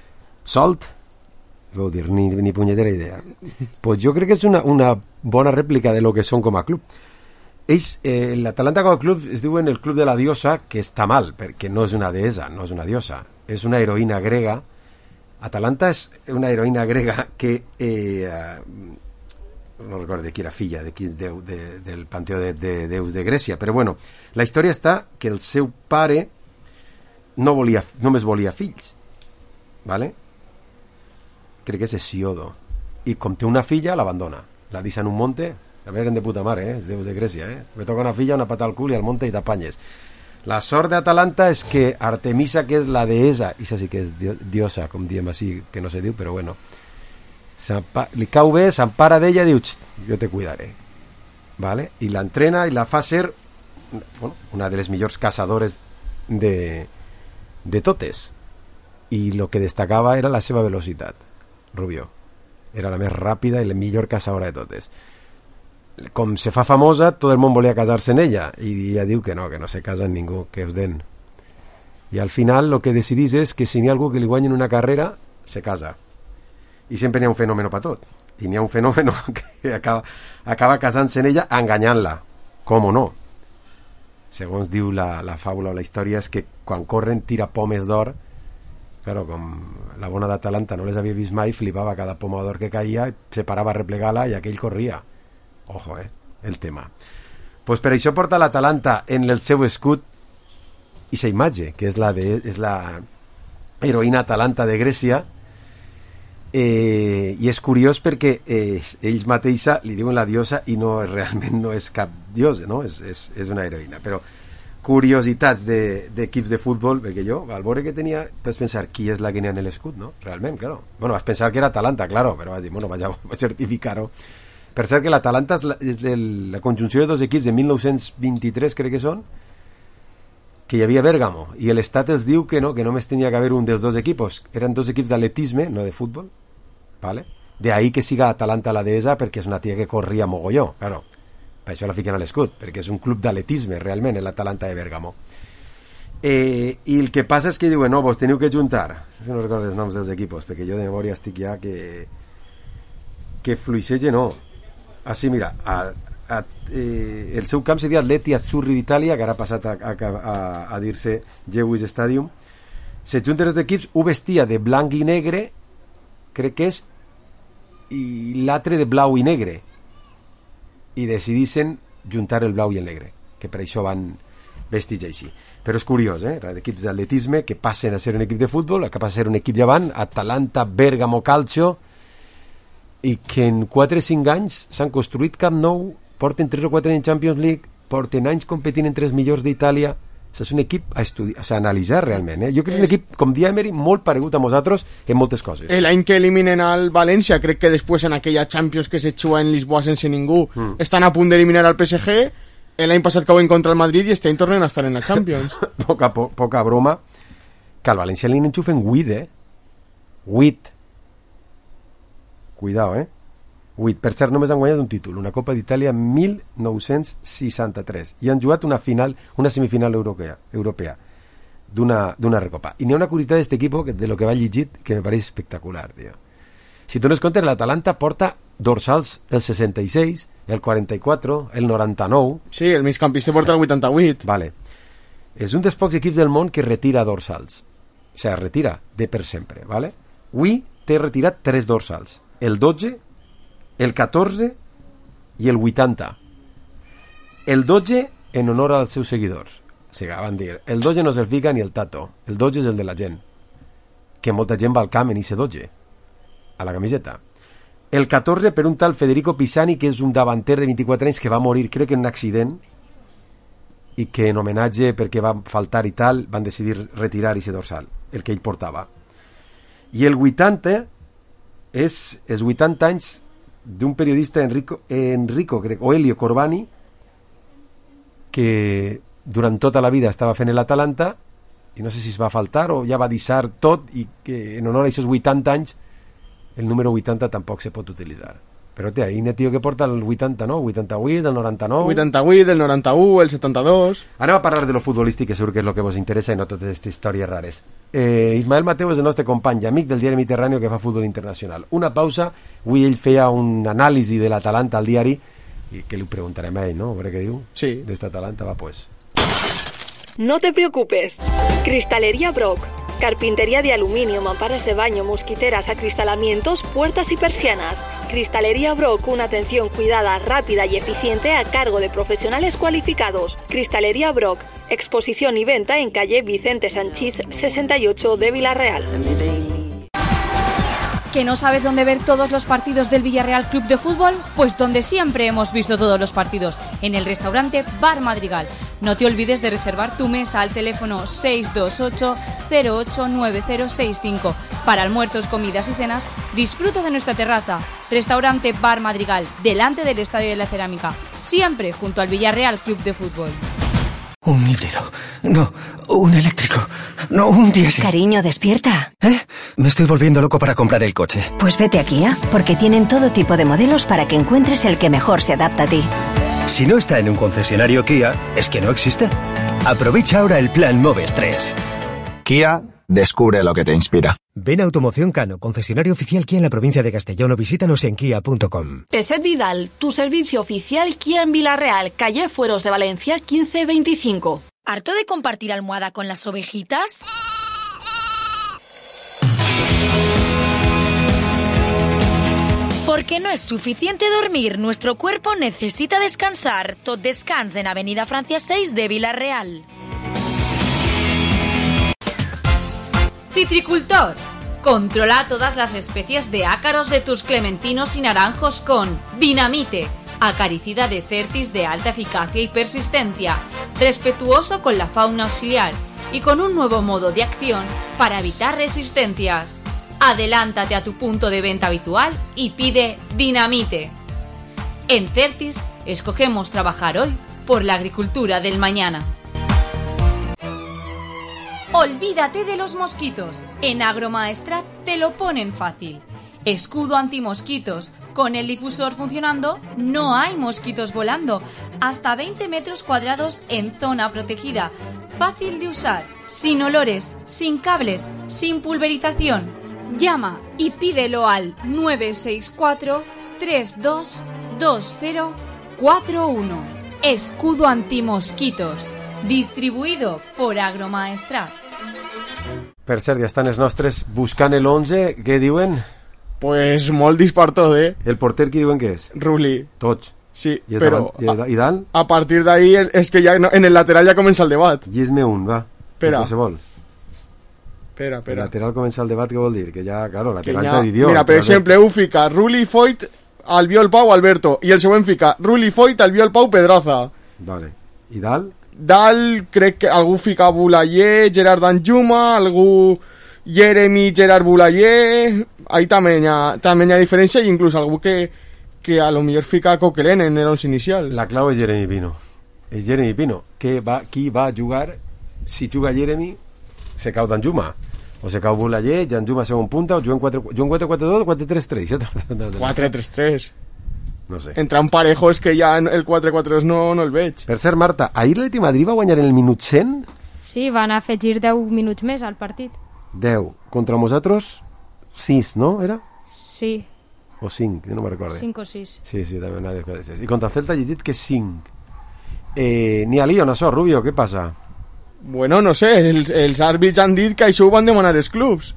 Solt? Vau dir, ni, ni punyetera idea. Pues jo crec que és una, una bona rèplica de lo que són com a club. ells, eh, l'Atalanta com a club es diuen el club de la diosa, que està mal, perquè no és una deessa, no és una diosa, és una heroïna grega. Atalanta és una heroïna grega que eh, no recordo de qui era filla, de quin déu de, del panteó de, de déus de Grècia, però bueno, la història està que el seu pare no volia, només volia fills, vale? Crec que és Hesiodo, i com té una filla l'abandona, la deixa en un monte, a veure, de puta mare, eh? Els déus de Grècia, eh? Me toca una filla, una pata al cul i al monte i t'apanyes. La sort d'Atalanta és que Artemisa, que és la deessa, i això sí que és diosa, com diem així, que no se diu, però bueno, li cau bé, s'empara d'ella i diu, jo te cuidaré, vale? I l'entrena i la fa ser, bueno, una de les millors caçadores de, de totes, i el que destacava era la seva velocitat. Rubió era la més ràpida i la millor caçadora de totes. Com se fa famosa, tot el món volia casar-se en ella, i ella diu que no, que no se casa en ningú, que us den. I al final el que decidís és que si n'hi ha algú que li guanyi una carrera, se casa. I sempre n'hi ha un fenomen per tot. I n'hi ha un fenomen que acaba, acaba casant-se en ella enganyant-la. Com o no? Segons diu la, la fàbula o la història, és que quan corren tira pomes d'or. Claro, com la bona d'Atalanta no les havia vist mai, flipava cada poma d'or que caia, se parava a replegar-la i aquell corria. Ojo, eh, el tema. Pues per això porta l'Atalanta en el seu escut i sa imatge, que és la, de, és la heroïna Atalanta de Grècia, eh, i és curiós perquè eh, ells mateixa li diuen la diosa i no realment no és cap diosa, no? És, és, és una heroïna. Però curiositats d'equips de, de futbol, perquè jo, al veure que tenia, vas pensar qui és la que n'hi ha en l'escut, no? Realment, claro. Bueno, vas pensar que era Atalanta, claro, però vas dir, bueno, vaig a certificar-ho. Per cert que l'Atalanta és, la, és de la conjunció de dos equips de mil nou-cents vint-i-tres, crec que són, que hi havia Bèrgamo, i l'Estat es diu que no, que només tenia que haver un dels dos equipos, eren dos equips d'atletisme, no de futbol, ¿vale? De ahí que siga Atalanta la deessa, perquè és una tia que corria mogolló, claro, per això la fiquen a l'escut, perquè és un club d'atletisme realment, l'Atalanta de Bèrgamo. Eh, i el que passa és que diuen, no, vos teniu que juntar, no recordo els noms dels equipos, perquè jo de memòria estic ja que que fluixege no. Ah, sí, mira, a, a, eh, el seu camp seria Atleti Azzurri d'Itàlia, que ara ha passat a, a, a, a dir-se Jewish Stadium. Se junten els equips, un vestia de blanc i negre, crec que és, i l'altre de blau i negre. I decidissin juntar el blau i el negre, que per això van vestits així. Però és curiós, eh? Equips d'atletisme que passen a ser un equip de futbol, que passen a ser un equip llevant, Atalanta, Bèrgamo, Calcio, i que en quatre o cinc anys s'han construït Camp Nou, porten tres o quatre en Champions League, porten anys competint entre els millors d'Itàlia. És un equip a estudiar, o sigui, a analitzar realment, eh? Jo crec que és un equip, com dia Emery, molt paregut a nosaltres en moltes coses. L'any que eliminen al València, crec que després en aquella Champions que se juga en Lisboa sense ningú, mm. estan a punt d'eliminar al P S G, l'any passat cauen contra el Madrid i estan tornant a estar en la Champions. poca, po, poca broma, que al València li n'enxufen vuit, eh? vuit. Cuidao, eh? vuit. Per cert, només han guanyat un títol, una Copa d'Itàlia mil nou-cents seixanta-tres, i han jugat una final, una semifinal europea, europea d'una recopa. I n'hi ha una curiositat d'aquest equip, que de lo que va llegit, que me pareix espectacular, tio. Si dones compte, l'Atalanta porta dorsals el seixanta-sis, el quaranta-quatre, el noranta-nou... Sí, el migcampista porta el vuitanta-vuit. Vale. És un dels pocs equips del món que retira dorsals. O sigui, retira de per sempre, vale? Avui té retirat tres dorsals. El dotze, el catorze i el vuitanta. El dotze en honor als seus seguidors. O sigui, van dir, el dotze no se'l fica ni el Tato, el dotze és el de la gent, que molta gent va al camp en ese dotze, a la camiseta. El catorze per un tal Federico Pisani, que és un davanter de vint-i-quatre anys que va morir, crec que en un accident, i que en homenatge perquè va faltar i tal, van decidir retirar ese dorsal, el que ell portava. I el vuitanta és els vuitanta anys d'un periodista Enrico, Enrico crec, o Elio Corbani, que durant tota la vida estava fent l'Atalanta i no sé si es va faltar o ja va deixar tot, i que en honor a aquests vuitanta anys el número vuitanta tampoc se pot utilitzar. Però té, ahí n'hi ha tio que porta el vuitanta, no? vuitanta-vuit, el noranta-nou... vuitanta-vuit, el noranta-u, el setanta-dos... Anem a parlar de lo futbolístic, que segur que és el que vos interessa i no totes aquestes històries rares. Eh, Ismael Mateu és el nostre company i amic del diari Mediterráneo, que fa futbol internacional. Una pausa, avui ell feia un anàlisi de l'Atalanta al diari, i que li preguntarem a ell, no? A veure què diu. Sí. D'esta Atalanta, va, pues. No te preocupes. Cristalería Brock. Carpintería de aluminio, mamparas de baño, mosquiteras, acristalamientos, puertas y persianas. Cristalería Brock, una atención cuidada, rápida y eficiente a cargo de profesionales cualificados. Cristalería Brock, exposición y venta en calle Vicente Sanchís sesenta y ocho de Villarreal. ¿Que no sabes dónde ver todos los partidos del Villarreal Club de Fútbol? Pues donde siempre hemos visto todos los partidos, en el restaurante Bar Madrigal. No te olvides de reservar tu mesa al teléfono seis dos ocho cero ocho nueve cero seis cinco. Para almuerzos, comidas y cenas, disfruta de nuestra terraza. Restaurante Bar Madrigal, delante del Estadio de la Cerámica, siempre junto al Villarreal Club de Fútbol. Un híbrido. No, un eléctrico. No, un diésel. Cariño, despierta. ¿Eh? Me estoy volviendo loco para comprar el coche. Pues vete a Kia, porque tienen todo tipo de modelos para que encuentres el que mejor se adapta a ti. Si no está en un concesionario Kia, es que no existe. Aprovecha ahora el plan Moves tres. Kia, descubre lo que te inspira. Ven a Automoción Cano, concesionario oficial Kia en la provincia de Castellón, o visítanos en kia punto com. Peset Vidal, tu servicio oficial Kia en Villarreal, calle Fueros de Valencia quince veinticinco. ¿Harto de compartir almohada con las ovejitas? Porque no es suficiente dormir, nuestro cuerpo necesita descansar. Tot Descans en Avenida Francia seis de Villarreal. Citricultor. Controla todas las especies de ácaros de tus clementinos y naranjos con Dinamite, acaricida de Certis de alta eficacia y persistencia, respetuoso con la fauna auxiliar y con un nuevo modo de acción para evitar resistencias. Adelántate a tu punto de venta habitual y pide Dinamite. En Certis escogemos trabajar hoy por la agricultura del mañana. Olvídate de los mosquitos. En Agromaestrat te lo ponen fácil. Escudo antimosquitos. Con el difusor funcionando, no hay mosquitos volando. Hasta veinte metros cuadrados en zona protegida. Fácil de usar, sin olores, sin cables, sin pulverización. Llama y pídelo al nueve seis cuatro tres dos dos cero cuatro uno. Escudo antimosquitos. Distribuïdo por Agromaestrat. Per cert, ja estan els nostres buscant l'onze. Què diuen? Pues molt dispar tot, eh? El porter qui diuen que és? Rulli. Tots. Sí, I però... I, I Dan? A partir d'ahí és que ja no, en el lateral ja comença el debat. Llis-me un, va. Espera. Qualsevol. Espera, espera. El lateral comença el debat, què vol dir? Que ja, claro, lateral ja... d'idioma. Mira, per exemple, un fica Rulli, Foyt, Albiol Pau, Alberto. I el següent fica Rulli, Foyt, Albiol Pau, Pedraza. Vale. I Dal? Dal, crec que algú fica Bulayer, Gerard Danjuma, algú Jeremy, Gerard Bulayer. Ahí també hi ha, també hi ha diferència, i inclús algú que, que a lo millor fica Coquelin en el once inicial. La clau és Jeremy Pino. És Jeremy Pino. Que va, qui va jugar? Si juga Jeremy, se cau Danjuma. O se cau Bulayer, Danjuma segon punta, o juguen quatre quatre dos o quatre tres tres. quatre tres tres. No sé. Entre un parejo és que ja el quatre quatre dos no, no el veig. Per cert, Marta, ahir l'Atleti Madrid va guanyar en el minut cent? Sí, van afegir deu minuts més al partit. deu. Contra nosaltres, sis, no? Era? Sí. O cinc, no me'n recordo. cinc o sis. Sí, sí, també una de aquestes. I contra Celta he llegit que és cinc. Eh, ni a lío, en això, Rubio, què passa? Bueno, no sé, els, els àrbits han dit que això ho van demanar els clubs.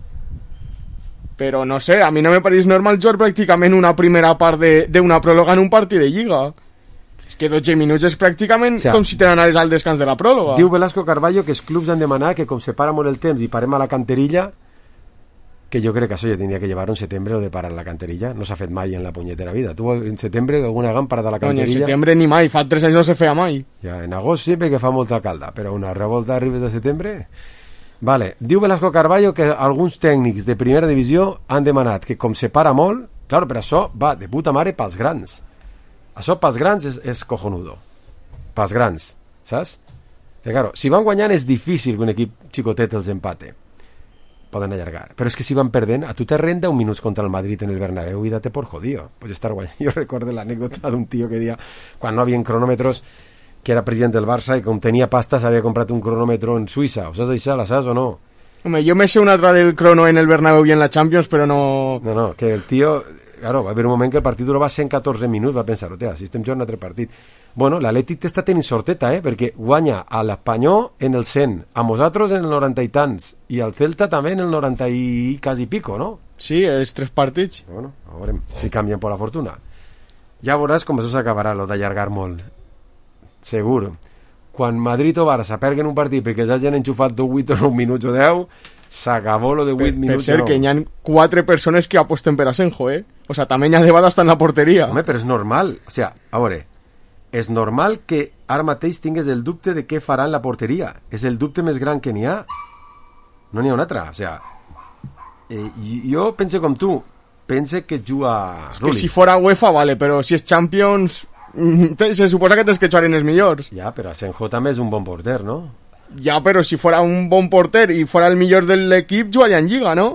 Però no sé, a mi no me pareix normal jugar pràcticament una primera part d'una pròloga en un partit de Lliga. És que dotze minuts és pràcticament o sea, com si te n'anaves al descans de la pròloga. Diu Velasco Carballo que els clubs han demanat que com se para molt el temps i parem a la canterilla, que jo crec que això ja tindria que llevar en setembre o de parar la canterilla. No s'ha fet mai en la punyetera vida. Tu en setembre alguna vegada parat a la canterilla? No, en setembre ni mai, fa tres anys no se feia mai. Ja, en agost sí, perquè fa molta calda, però una revolta arribes de setembre... Vale, diu Velasco Carballo que alguns tècnics de primera divisió han demanat que com se para molt, clar, però això va de puta mare pels grans. Això pels grans és, és cojonudo. Pels grans, saps? Que, claro, si van guanyant és difícil que un equip xicotet els empate. Poden allargar. Però és que si van perdent, a tu te renta un minuts contra el Madrid en el Bernabéu i date por jodido. Pues estar guanyant. Jo recordo l'anècdota d'un tio que dia, quan no havien cronòmetres, que era president del Barça i com tenia pasta s'havia comprat un cronòmetre en Suïssa. Ho saps això? La saps o no? Home, jo me sé una altra del crono en el Bernabéu i en la Champions, però no... No, no, que el tio claro, va haver un moment que el partit durava cent catorze minuts, va pensar, hòstia, si estem jugant un altre partit. Bueno, l'Atlètic està tenint sorteta, eh, perquè guanya a l'Espanyol en el cent, a nosaltres en el noranta i tants, i al Celta també en el noranta i quasi pico, no? Sí, els tres partits. Bueno, a veure si canvien per la fortuna. Ja veuràs com això s'acabarà, lo d'allargar molt. Segur. Quan Madrid o Barça perguen un partit perquè ja hagin enxufat dos, vuit o nou minuts o deu, s'acabó lo de vuit per, minuts. Per cert, que hi ha quatre persones que aposten per Asenjo, eh? O sea, també hi ha debat hasta en la porteria. Home, però és normal. O sea, a veure, és normal que ara mateix tingues el dubte de què farà en la porteria. És el dubte més gran que n'hi ha. No n'hi ha un altre. O sea, eh, jo pense com tu. Pense que juga és que si fora UEFA, vale, però si és Champions... se suposa que tens que jugar en els millors. Ja, però Asenjo també és un bon porter, no? Ja, però si fora un bon porter i fora el millor de l'equip, jugaria en Lliga, no?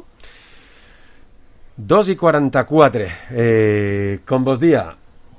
dos i quaranta-quatre. Eh, com vos dia,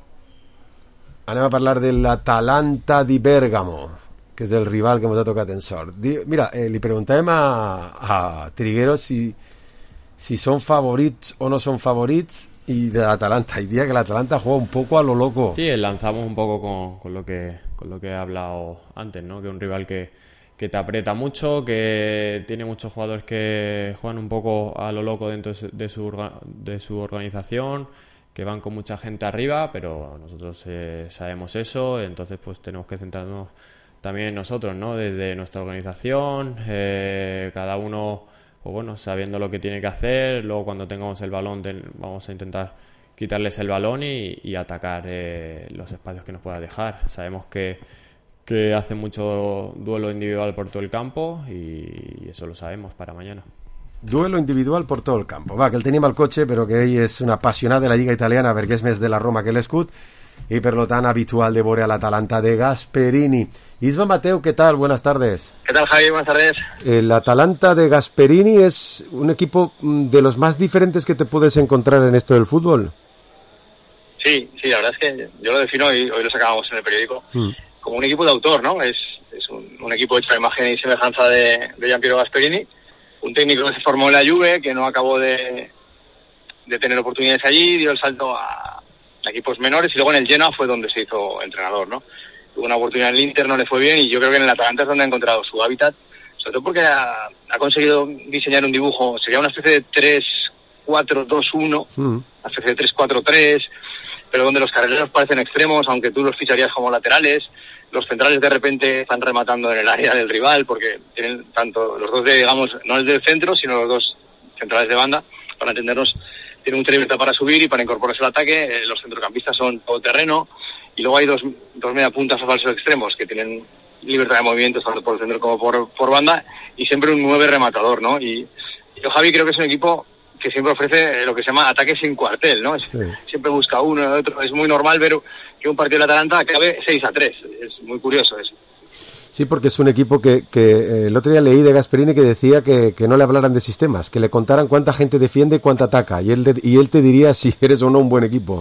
anem a parlar de l'Atalanta di Bergamo, que és el rival que ens ha tocat en sort. Mira, eh, li preguntàvem a, a Trigueros si, si són favorits o no són favorits, y de Atalanta, y día que la Atalanta juega un poco a lo loco. Sí, lanzamos un poco con, con lo que con lo que he hablado antes, ¿no? Que es un rival que, que te aprieta mucho, que tiene muchos jugadores que juegan un poco a lo loco dentro de su, de su organización, que van con mucha gente arriba, pero nosotros eh, sabemos eso, entonces pues tenemos que centrarnos también en nosotros, ¿no? Desde nuestra organización, eh, cada uno... pues bueno, sabiendo lo que tiene que hacer, luego cuando tengamos el balón ten, vamos a intentar quitarles el balón y, y atacar eh, los espacios que nos pueda dejar. Sabemos que, que hacen mucho duelo individual por todo el campo y, y eso lo sabemos para mañana. Duelo individual por todo el campo. Va, que el tenim al cotxe, però que ell és un apassionat de la Lliga Italiana perquè és més de la Roma que l'escut y per lo tant habitual de veure a l'Atalanta de Gasperini. Isma Mateu, ¿qué tal? Buenas tardes. ¿Qué tal, Javi? Buenas tardes. El Atalanta de Gasperini es un equipo de los más diferentes que te puedes encontrar en esto del fútbol. Sí, sí, la verdad es que yo lo defino, y hoy lo sacábamos en el periódico, mm. como un equipo de autor, ¿no? Es, es un, un equipo hecho a imagen y semejanza de, de Gianpiero Gasperini, un técnico que se formó en la Juve, que no acabó de, de tener oportunidades allí, dio el salto a equipos menores y luego en el Genoa fue donde se hizo entrenador, ¿no? Tuvo una oportunidad en el Inter, no le fue bien y yo creo que en el Atalanta es donde ha encontrado su hábitat, sobre todo porque ha, ha conseguido diseñar un dibujo, sería una especie de tres cuatro dos uno, mm. una especie de tres cuatro tres, pero donde los carrileros parecen extremos, aunque tú los ficharías como laterales, los centrales de repente están rematando en el área del rival porque tienen tanto los dos de, digamos, no el del centro, sino los dos centrales de banda, para entendernos. Tiene mucha libertad para subir y para incorporarse al ataque. Eh, los centrocampistas son todo terreno y luego hay dos, dos mediapuntas o falsos extremos que tienen libertad de movimiento tanto por el centro como por, por banda y siempre un nueve rematador, ¿no? Y yo, Javi, creo que es un equipo que siempre ofrece lo que se llama ataque sin cuartel, ¿no? Es, sí. Siempre busca uno y otro. Es muy normal ver que un partido de Atalanta acabe seis a tres. Es muy curioso eso. Sí, porque es un equipo que, que eh, el otro día leí de Gasperini que decía que, que no le hablaran de sistemas, que le contaran cuánta gente defiende y cuánta ataca, y él, de, y él te diría si eres o no un buen equipo.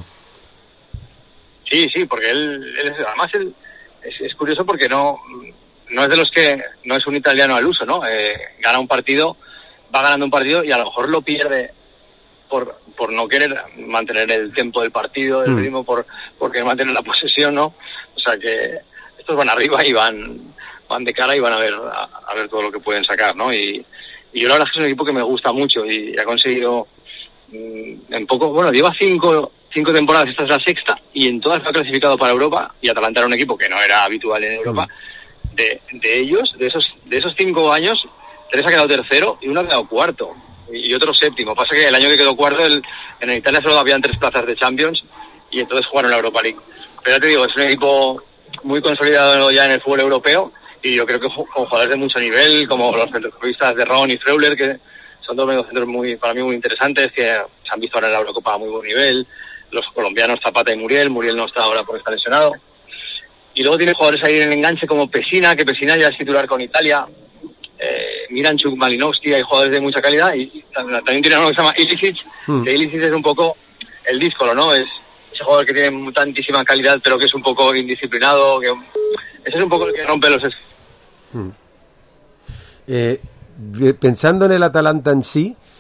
Sí, sí, porque él, él además él, es, es curioso porque no, no es de los que, no es un italiano al uso, ¿no? Eh, gana un partido, va ganando un partido y a lo mejor lo pierde por, por no querer mantener el tempo del partido, el mm. ritmo, por, por querer mantener la posesión, ¿no? O sea que estos van arriba y van... van de cara y van a ver a, a ver todo lo que pueden sacar, ¿no? Y, y yo la verdad es que es un equipo que me gusta mucho y ha conseguido mmm, en poco, bueno, lleva cinco, cinco temporadas, esta es la sexta, y en todas lo ha clasificado para Europa, y Atalanta era un equipo que no era habitual en Europa. De, de ellos, de esos, de esos cinco años, tres ha quedado tercero y uno ha quedado cuarto, y, y otro séptimo. Pasa que el año que quedó cuarto, el, en Italia solo habían tres plazas de Champions, y entonces jugaron la Europa League. Pero ya te digo, es un equipo muy consolidado ya en el fútbol europeo, y yo creo que con jugadores de mucho nivel, como los centrocampistas de Ron y Freuler, que son dos mediocentros muy, para mí muy interesantes, que se han visto ahora en la Eurocopa a muy buen nivel. Los colombianos Zapata y Muriel, Muriel no está ahora porque está lesionado. Y luego tiene jugadores ahí en el enganche como Pesina, que Pesina ya es titular con Italia. Eh, Miranchuk, Malinowski, hay jugadores de mucha calidad. Y también tiene uno que se llama Ilicic, hmm. que Ilicic es un poco el díscolo, ¿no? Es ese jugador que tiene tantísima calidad, pero que es un poco indisciplinado, que ese es un poco el que rompe los... Hmm. Eh, pensando en el Atalanta en sí,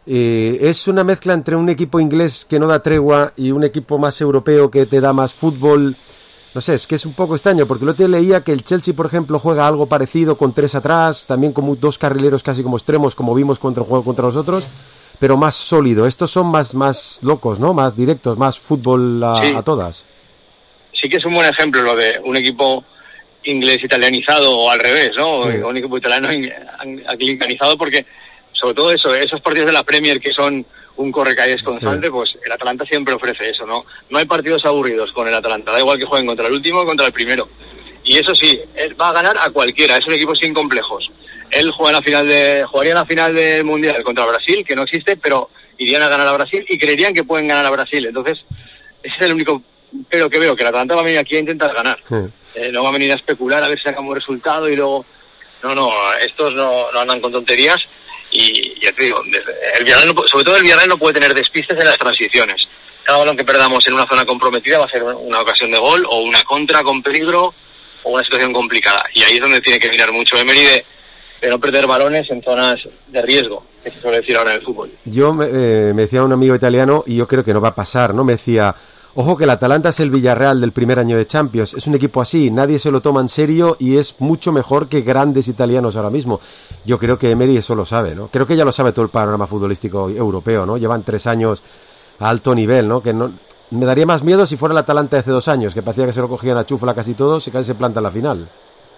Eh, es una mezcla entre un equipo inglés que no da tregua y un equipo más europeo que te da más fútbol. No sé, es que es un poco extraño, porque el otro día leía que el Chelsea, por ejemplo, juega algo parecido con tres atrás, también como dos carrileros casi como extremos, como vimos contra el juego contra nosotros, pero más sólido. Estos son más, más locos, ¿no? Más directos, más fútbol a, sí. a todas. Sí que es un buen ejemplo lo de un equipo inglés italianizado o al revés, ¿no? Sí. Un equipo italiano anglicanizado, porque sobre todo eso, esos partidos de la Premier que son un correcalles constante, sí. Pues el Atalanta siempre ofrece eso, ¿no? No hay partidos aburridos con el Atalanta, da igual que jueguen contra el último o contra el primero. Y eso sí, él va a ganar a cualquiera, es un equipo sin complejos. Él juega en la final de, jugaría en la final del Mundial contra Brasil, que no existe, pero irían a ganar a Brasil y creerían que pueden ganar a Brasil. Entonces, ese es el único pero que veo, que el Atalanta va a venir aquí a intentar ganar. Sí. Eh, no va a venir a especular a ver si sacamos resultado y luego... No, no, estos no, no andan con tonterías. Y ya te digo, el Villarreal no, sobre todo el Villarreal no puede tener despistes en las transiciones. Cada balón que perdamos en una zona comprometida va a ser una ocasión de gol o una contra con peligro o una situación complicada. Y ahí es donde tiene que mirar mucho Emery de, de no perder balones en zonas de riesgo, que se suele decir ahora en el fútbol. Yo eh, me decía un amigo italiano, y yo creo que no va a pasar, ¿no? Me decía, ojo que el Atalanta es el Villarreal del primer año de Champions, es un equipo así, nadie se lo toma en serio y es mucho mejor que grandes italianos ahora mismo. Yo creo que Emery eso lo sabe, ¿no? Creo que ya lo sabe todo el panorama futbolístico europeo, ¿no? Llevan tres años a alto nivel, ¿no? Que no me daría más miedo si fuera el Atalanta de hace dos años, que parecía que se lo cogían a chufla casi todos y casi se planta en la final.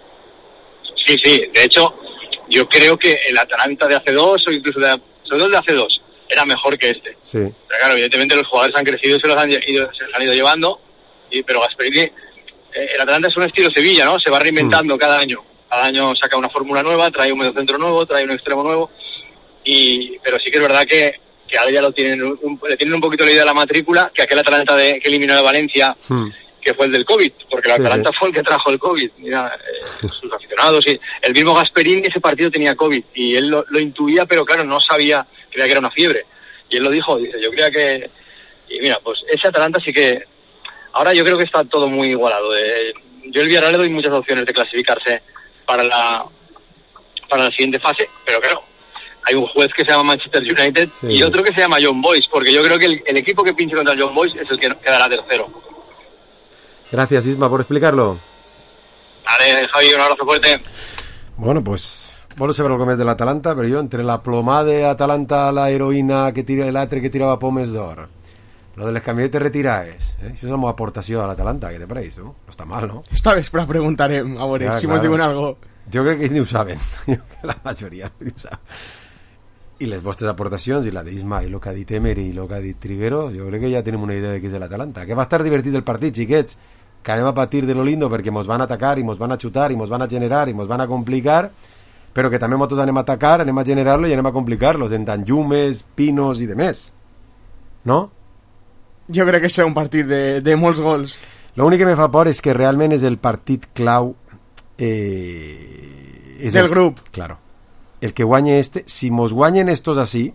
Sí, sí, de hecho, yo creo que el Atalanta de hace dos, o incluso de, sobre todo el de hace dos, era mejor que este. Sí. Pero claro, evidentemente los jugadores han crecido y se los han ido, se los han ido llevando, y, pero Gasperini, eh, el Atalanta es un estilo Sevilla, ¿no? Se va reinventando mm. cada año. Cada año saca una fórmula nueva, trae un mediocentro nuevo, trae un extremo nuevo, y pero sí que es verdad que, que ahora ya lo tienen un, le tienen un poquito la idea de la matrícula, que aquel Atalanta de, que eliminó de Valencia, mm. que fue el del COVID, porque el Atalanta sí, sí. fue el que trajo el COVID. Mira, eh, sus aficionados, y el mismo Gasperini ese partido tenía COVID, y él lo, lo intuía, pero claro, no sabía, creía que era una fiebre. Y él lo dijo, dice, yo creía que... Y mira, pues ese Atalanta sí que... Ahora yo creo que está todo muy igualado. Eh, yo al Villarreal le doy muchas opciones de clasificarse para la para la siguiente fase, pero claro, hay un juez que se llama Manchester United sí. y otro que se llama Young Boys, porque yo creo que el, el equipo que pinche contra el Young Boys es el que quedará tercero. Gracias, Isma, por explicarlo. Vale, Javi, un abrazo fuerte. Bueno, pues... Bueno, saber algo més de l'Atalanta, però jo, entre la plomada de Atalanta, la heroïna que tira l'altre que tirava pomes d'or, lo de les camionetes retiraes, eh? Això és la meva aportació a l'Atalanta, què te pareix, tu? No està mal, no? Esta vespre preguntarem, a veure, ja, si claro. Mos diuen algo. Jo crec que ells ni ho saben, jo crec que la majoria ni ho saben. I les vostres aportacions, i la d'Isma, i el que ha dit Emery, i el que ha dit Triguero, jo crec que ja tenim una idea de què és l'Atalanta. Que va estar divertit el partit, xiquets, que anem a patir de lo lindo perquè mos van a atacar, i mos van a xutar, i mos van a generar, i mos van a complicar, però que també nosaltres anem a atacar, anem a generar-lo i anem a complicar-los en tant llumes, pinos i de més. No? Jo crec que serà un partit de, de molts gols. L'únic que me fa por és que realment és el partit clau eh, és del el, grup. Claro. El que guanye este, si mos guanyen estos así...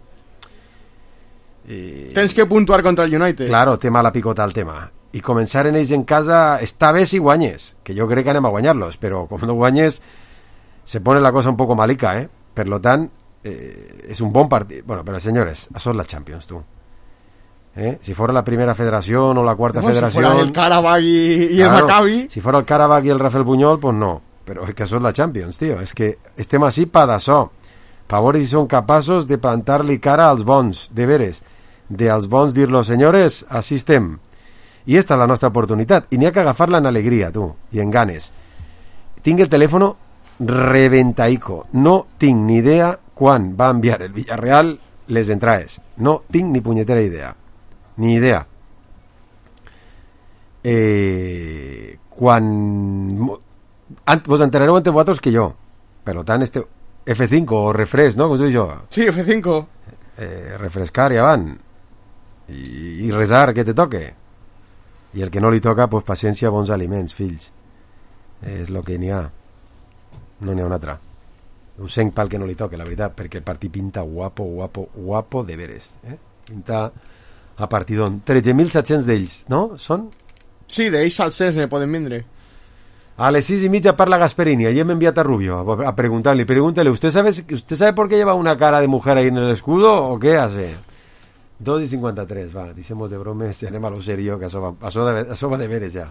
Eh, Tens que puntuar contra el United. Claro, té mala picota el tema. I començar en ells en casa està bé si guanyes, que jo crec que anem a guanyar-los, però com no guanyes... se pone la cosa un poco malica, ¿eh? Per lo tant, eh, es un bon partit. Bueno, pero señores, això és la Champions, tu. ¿Eh? Si fuera la primera federación o la cuarta no, federación... Si fuera el Karabakh y, y claro, el Maccabi... Si fuera el Karabakh y el Rafael Buñol, pues no. Pero es que això és la Champions, tío. És que estem així pa d'això. Pa veure si són capaços de plantar-li cara als bons, de veres. De als bons dir-los, senyores, així estem. I esta és la nostra oportunitat. I n'hi ha que agafar-la en alegria, tu, i en ganes. Tinc el telèfono reventaico. No tinc ni idea quan va enviar el Villarreal les entrades. No tinc ni punyetera idea. Ni idea. Eh, quan... Vos enterareu entre vosaltres que jo. Per tant, este F cinco o refres, ¿no? Com dic jo? Sí, F cinco. Eh, refrescar i avant. I, i resar que te toque. I el que no li toca, pues paciència, bons aliments, fills. És lo que n'hi ha. No n'hi ha un altre. Ho sent pel que no li toque, la veritat, perquè el partit pinta guapo, guapo, guapo de veres. Eh? Pinta a partidón. tretze mil set-cents d'ells, no? Són? Sí, d'ells al C S poden vindre. A las seis y media parla Gasperini, ayer me enviaste a Rubio a, a preguntarle, pregúntale, ¿usted sabe, ¿usted sabe por qué lleva una cara de mujer ahí en el escudo o qué hace? dos y cincuenta y tres, va, dicemos de bromes, ya anem a lo serio, que això va, això de, això va de veres ya.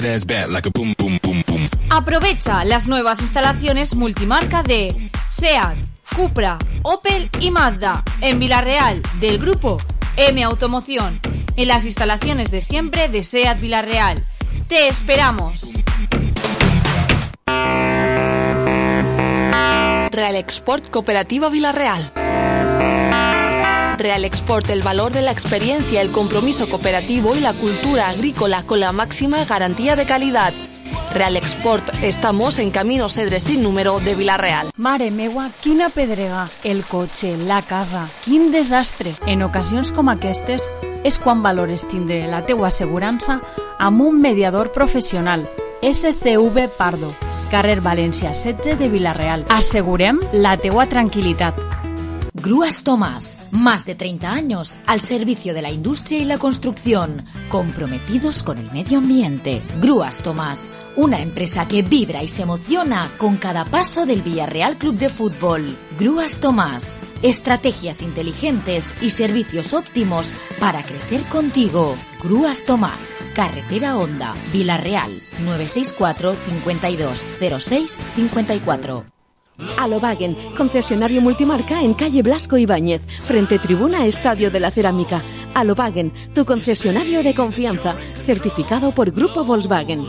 Aprovecha las nuevas instalaciones multimarca de SEAT, Cupra, Opel y Mazda en Villarreal del grupo M Automoción, en las instalaciones de siempre de SEAT Villarreal. ¡Te esperamos! Real Export Cooperativa Villarreal. Real Export, el valor de la experiencia, el compromiso cooperativo y la cultura agrícola con la máxima garantía de calidad. Real Export, estamos en Camino Cedre sin número de Villarreal. Mare meua, quina pedrega, el cotxe, la casa, quin desastre. En ocasions com aquestes és quan valores tindre la teua assegurança amb un mediador professional. S C V Pardo, carrer València setze de Villarreal. Assegurem la teua tranquil·litat. Grúas Tomás, más de treinta años al servicio de la industria y la construcción, comprometidos con el medio ambiente. Grúas Tomás, una empresa que vibra y se emociona con cada paso del Villarreal Club de Fútbol. Grúas Tomás, estrategias inteligentes y servicios óptimos para crecer contigo. Grúas Tomás, carretera Honda, Villarreal, nueve seis cuatro, cincuenta y dos, cero seis, cincuenta y cuatro. Alobagen, concesionario multimarca en calle Blasco Ibáñez, frente tribuna Estadio de la Cerámica. Alobagen, tu concesionario de confianza, certificado por Grupo Volkswagen.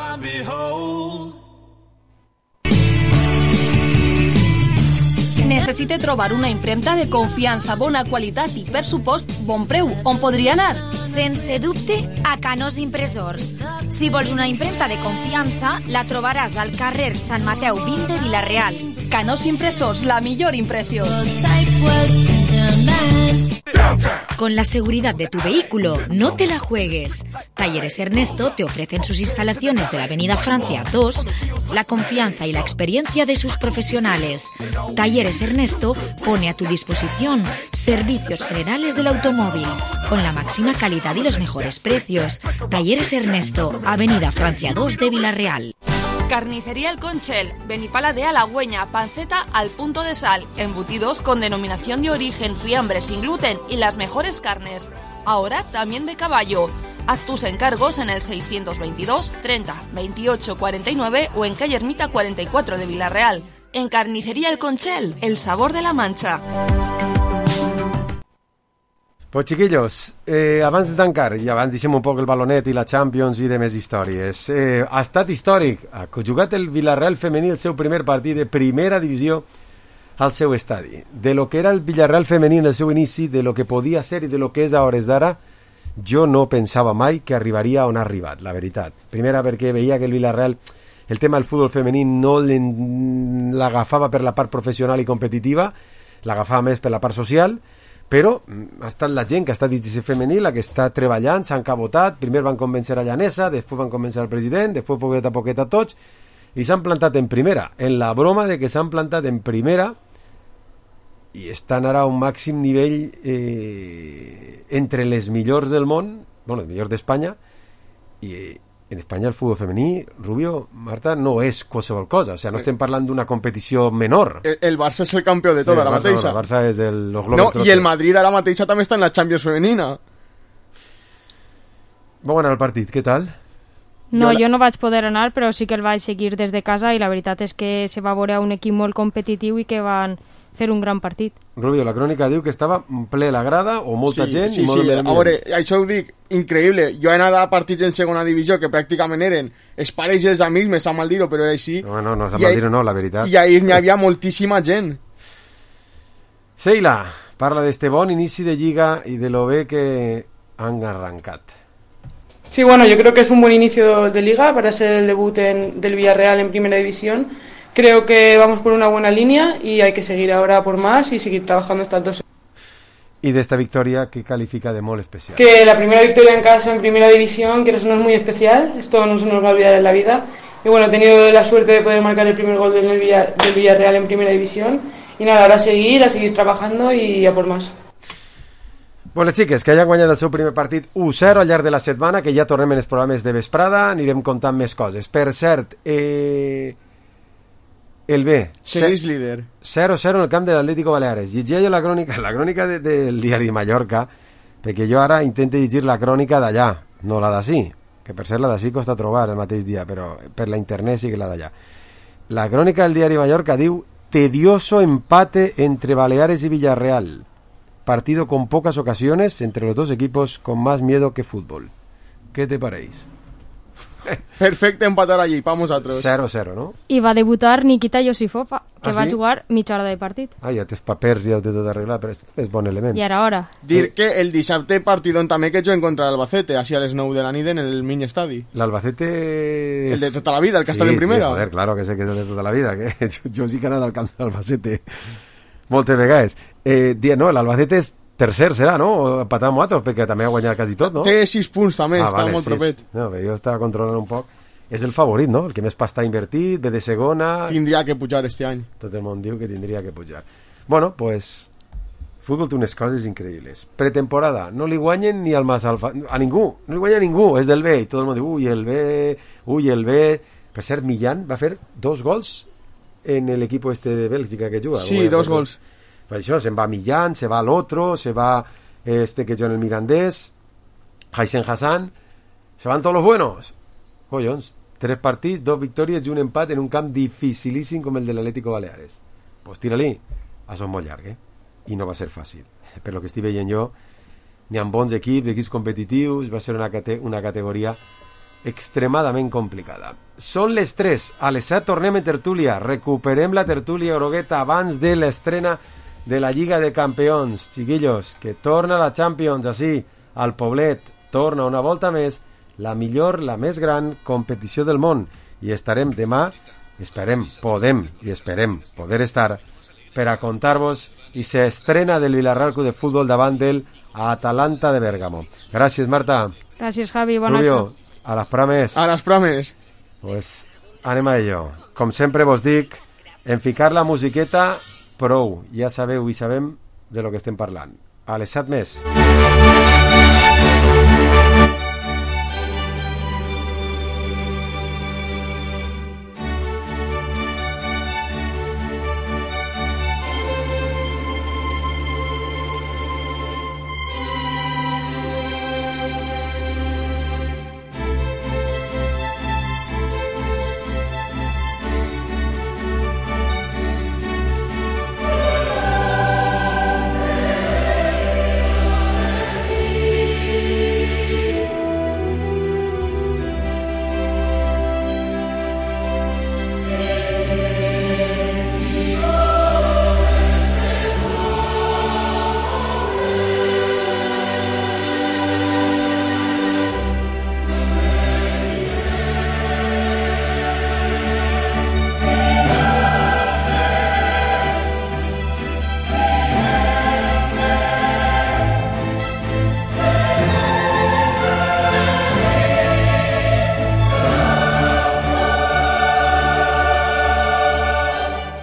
Necessite trobar una impremta de confiança, bona qualitat i, per supost, bon preu. On podria anar? Sense dubte, a Canós Impressors. Si vols una impremta de confiança, la trobaràs al carrer Sant Mateu vint de Villarreal. Canós Impressors, la millor impressió. Con la seguridad de tu vehículo, no te la juegues. Talleres Ernesto te ofrecen sus instalaciones de la Avenida Francia dos, la confianza y la experiencia de sus profesionales. Talleres Ernesto pone a tu disposición servicios generales del automóvil, con la máxima calidad y los mejores precios. Talleres Ernesto, Avenida Francia dos de Villarreal. Carnicería El Conchel, Benipala de Halagüeña, panceta al punto de sal, embutidos con denominación de origen, fiambre sin gluten y las mejores carnes. Ahora también de caballo. Haz tus encargos en el seiscientos veintidós, treinta, veintiocho, cuarenta y nueve o en calle Ermita cuarenta y cuatro de Villarreal. En Carnicería El Conchel, el sabor de la Mancha. Pues chiquillos, eh, abans de tancar, i abans deixem un poc el balonet i la Champions i de més històries, eh, ha estat històric, ha jugat el Villarreal femení el seu primer partit de primera divisió al seu estadi. De lo que era el Villarreal femení en el seu inici, de lo que podia ser i de lo que és a hores d'ara, jo no pensava mai que arribaria on ha arribat, la veritat. Primera perquè veia que el Villarreal, el tema del futbol femení no l'agafava per la part professional i competitiva, l'agafava més per la part social, però ha estat la gent que ha estat dins de femení la que està treballant, s'han cabotat, primer van convèncer a Llanesa, després van convèncer al president, després poquet a poquet a tots, i s'han plantat en primera, en la broma de que s'han plantat en primera i estan ara a un màxim nivell eh, entre les millors del món, bueno, les millors d'Espanya, i eh, en Espanya el futbol femení, Rubio, Marta, no és qualsevol cosa, o sea, no estem parlant d'una competició menor. El, el Barça és el campió de tot, sí, ara mateixa. No, el Barça és el... No, i el Madrid ara mateixa també està en la Champions femenina. Va anar el partit, què tal? No, jo, la... jo no vaig poder anar, però sí que el vaig seguir des de casa i la veritat és que se va veure un equip molt competitiu i que van fer un gran partit. Rubio, la crònica diu que estava ple la grada o molta sí, gent sí, i molt sí. bé. A veure, això ho dic, increïble. Jo he anat a partits en segona divisió que pràcticament eren els pares i els amics, me sap mal dir-ho, però era així. No, no, no sap mal dir-ho, no, la veritat. I ahir n'hi havia moltíssima gent. Sheila, parla d'este bon inici de Lliga i de lo bé que han arrancat. Sí, bueno, yo creo que es un buen inicio de Liga para ser el debut en, del Villarreal en Primera División. Creo que vamos por una buena línea y hay que seguir ahora por más y seguir trabajando estas dos. Y de esta victoria, ¿qué califica de molt especial? Que la primera victoria en casa en Primera División, que no es muy especial, esto no se nos va a olvidar en la vida. Y bueno, he tenido la suerte de poder marcar el primer gol del, Villa, del Villarreal en Primera División. Y nada, ahora a seguir, a seguir trabajando y a por más. Bueno, xiques, que hayan guanyat el seu primer partit u zero al llarg de la setmana, que ja tornem en els programes de vesprada, anirem contant més coses. Per cert, eh... el B. Seguís líder. zero zero en el camp de l'Atlético Baleares. Llegia jo la crònica, la crònica de, del diari de Mallorca, perquè jo ara intento llegir la crònica d'allà, no la d'ací, que per cert la d'ací costa trobar el mateix dia, però per la internet sí que la d'allà. La crònica del diari de Mallorca diu: tedioso empate entre Baleares y Villarreal. Partido con pocas ocasiones entre los dos equipos con más miedo que fútbol. ¿Qué te paréis? Perfecte empatar allí, pa vosaltres. cero cero, no? I va debutar Nikita Yosifov, que Ah, va sí? jugar mitja hora de partit. Ah, ja tens papers, ja ho té tot arreglat, però és, és bon element. I ara hora. Dir que el dissabte partidon també que juguen contra l'Albacete, així a les nou de la nit en el mini estadi. L'Albacete... El de tota la vida, el que sí, ha estat en primera. Sí, joder, claro que sé que és el de tota la vida, que jo, jo sí que he anat al camp de l'Albacete moltes vegades. Eh, dia, no, l'Albacete és tercer, serà, no? O empatat amb Atos, perquè també ha guanyat quasi tot, no? Té sis punts també, ah, està vale, molt sí, propet. és- No, bé, jo estava controlant un poc. És el favorit, no? El que més pasta ha invertit, ve de segona... Tindria que pujar este any. Tot el món diu que tindria que pujar. Bueno, pues... Fútbol té unes coses increïbles. Pretemporada, no li guanyen ni al Masalfa... A ningú, no li guanya a ningú, és del B. I tot el món diu, ui, el B, ui, el B... Per cert, Millán va fer dos gols en el equipo este de Bèlgica que juga. Sí, dos gols. Pues això, se'n va Millán, se va al otro, se va este que juga en el Mirandés, Haisen Hassan, se van todos los buenos. Collons, tres partits, dos victòries i un empat en un camp dificilíssim com el de l'Atlético Baleares. Pues tira-li, això és molt llarg, eh? I no va ser fàcil. Per lo que estic veient jo, n'hi ha bons equips, equips competitius, va ser una, cate una categoria extremadament complicada. Són les tres, a les set tornem en tertúlia, recuperem la tertúlia Orogueta abans de l'estrena de la Lliga de Campions. Chiquillos, que torna la Champions, així, al Poblet, torna una volta més, la millor, la més gran competició del món, i estarem demà, esperem, podem i esperem poder estar per a contar-vos i s'estrena del Villarreal Club de Futbol davant del Atalanta de Bèrgamo. Gràcies, Marta. Gràcies, Javi. Bona Rubio, nit. a les prames. A les prames. Pues anem a ello. Com sempre vos dic, en ficar la musiqueta, prou. Ja sabeu i sabem de lo que estem parlant. A les set més.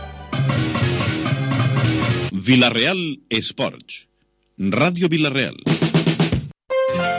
Villarreal Esports. Ràdio Villarreal.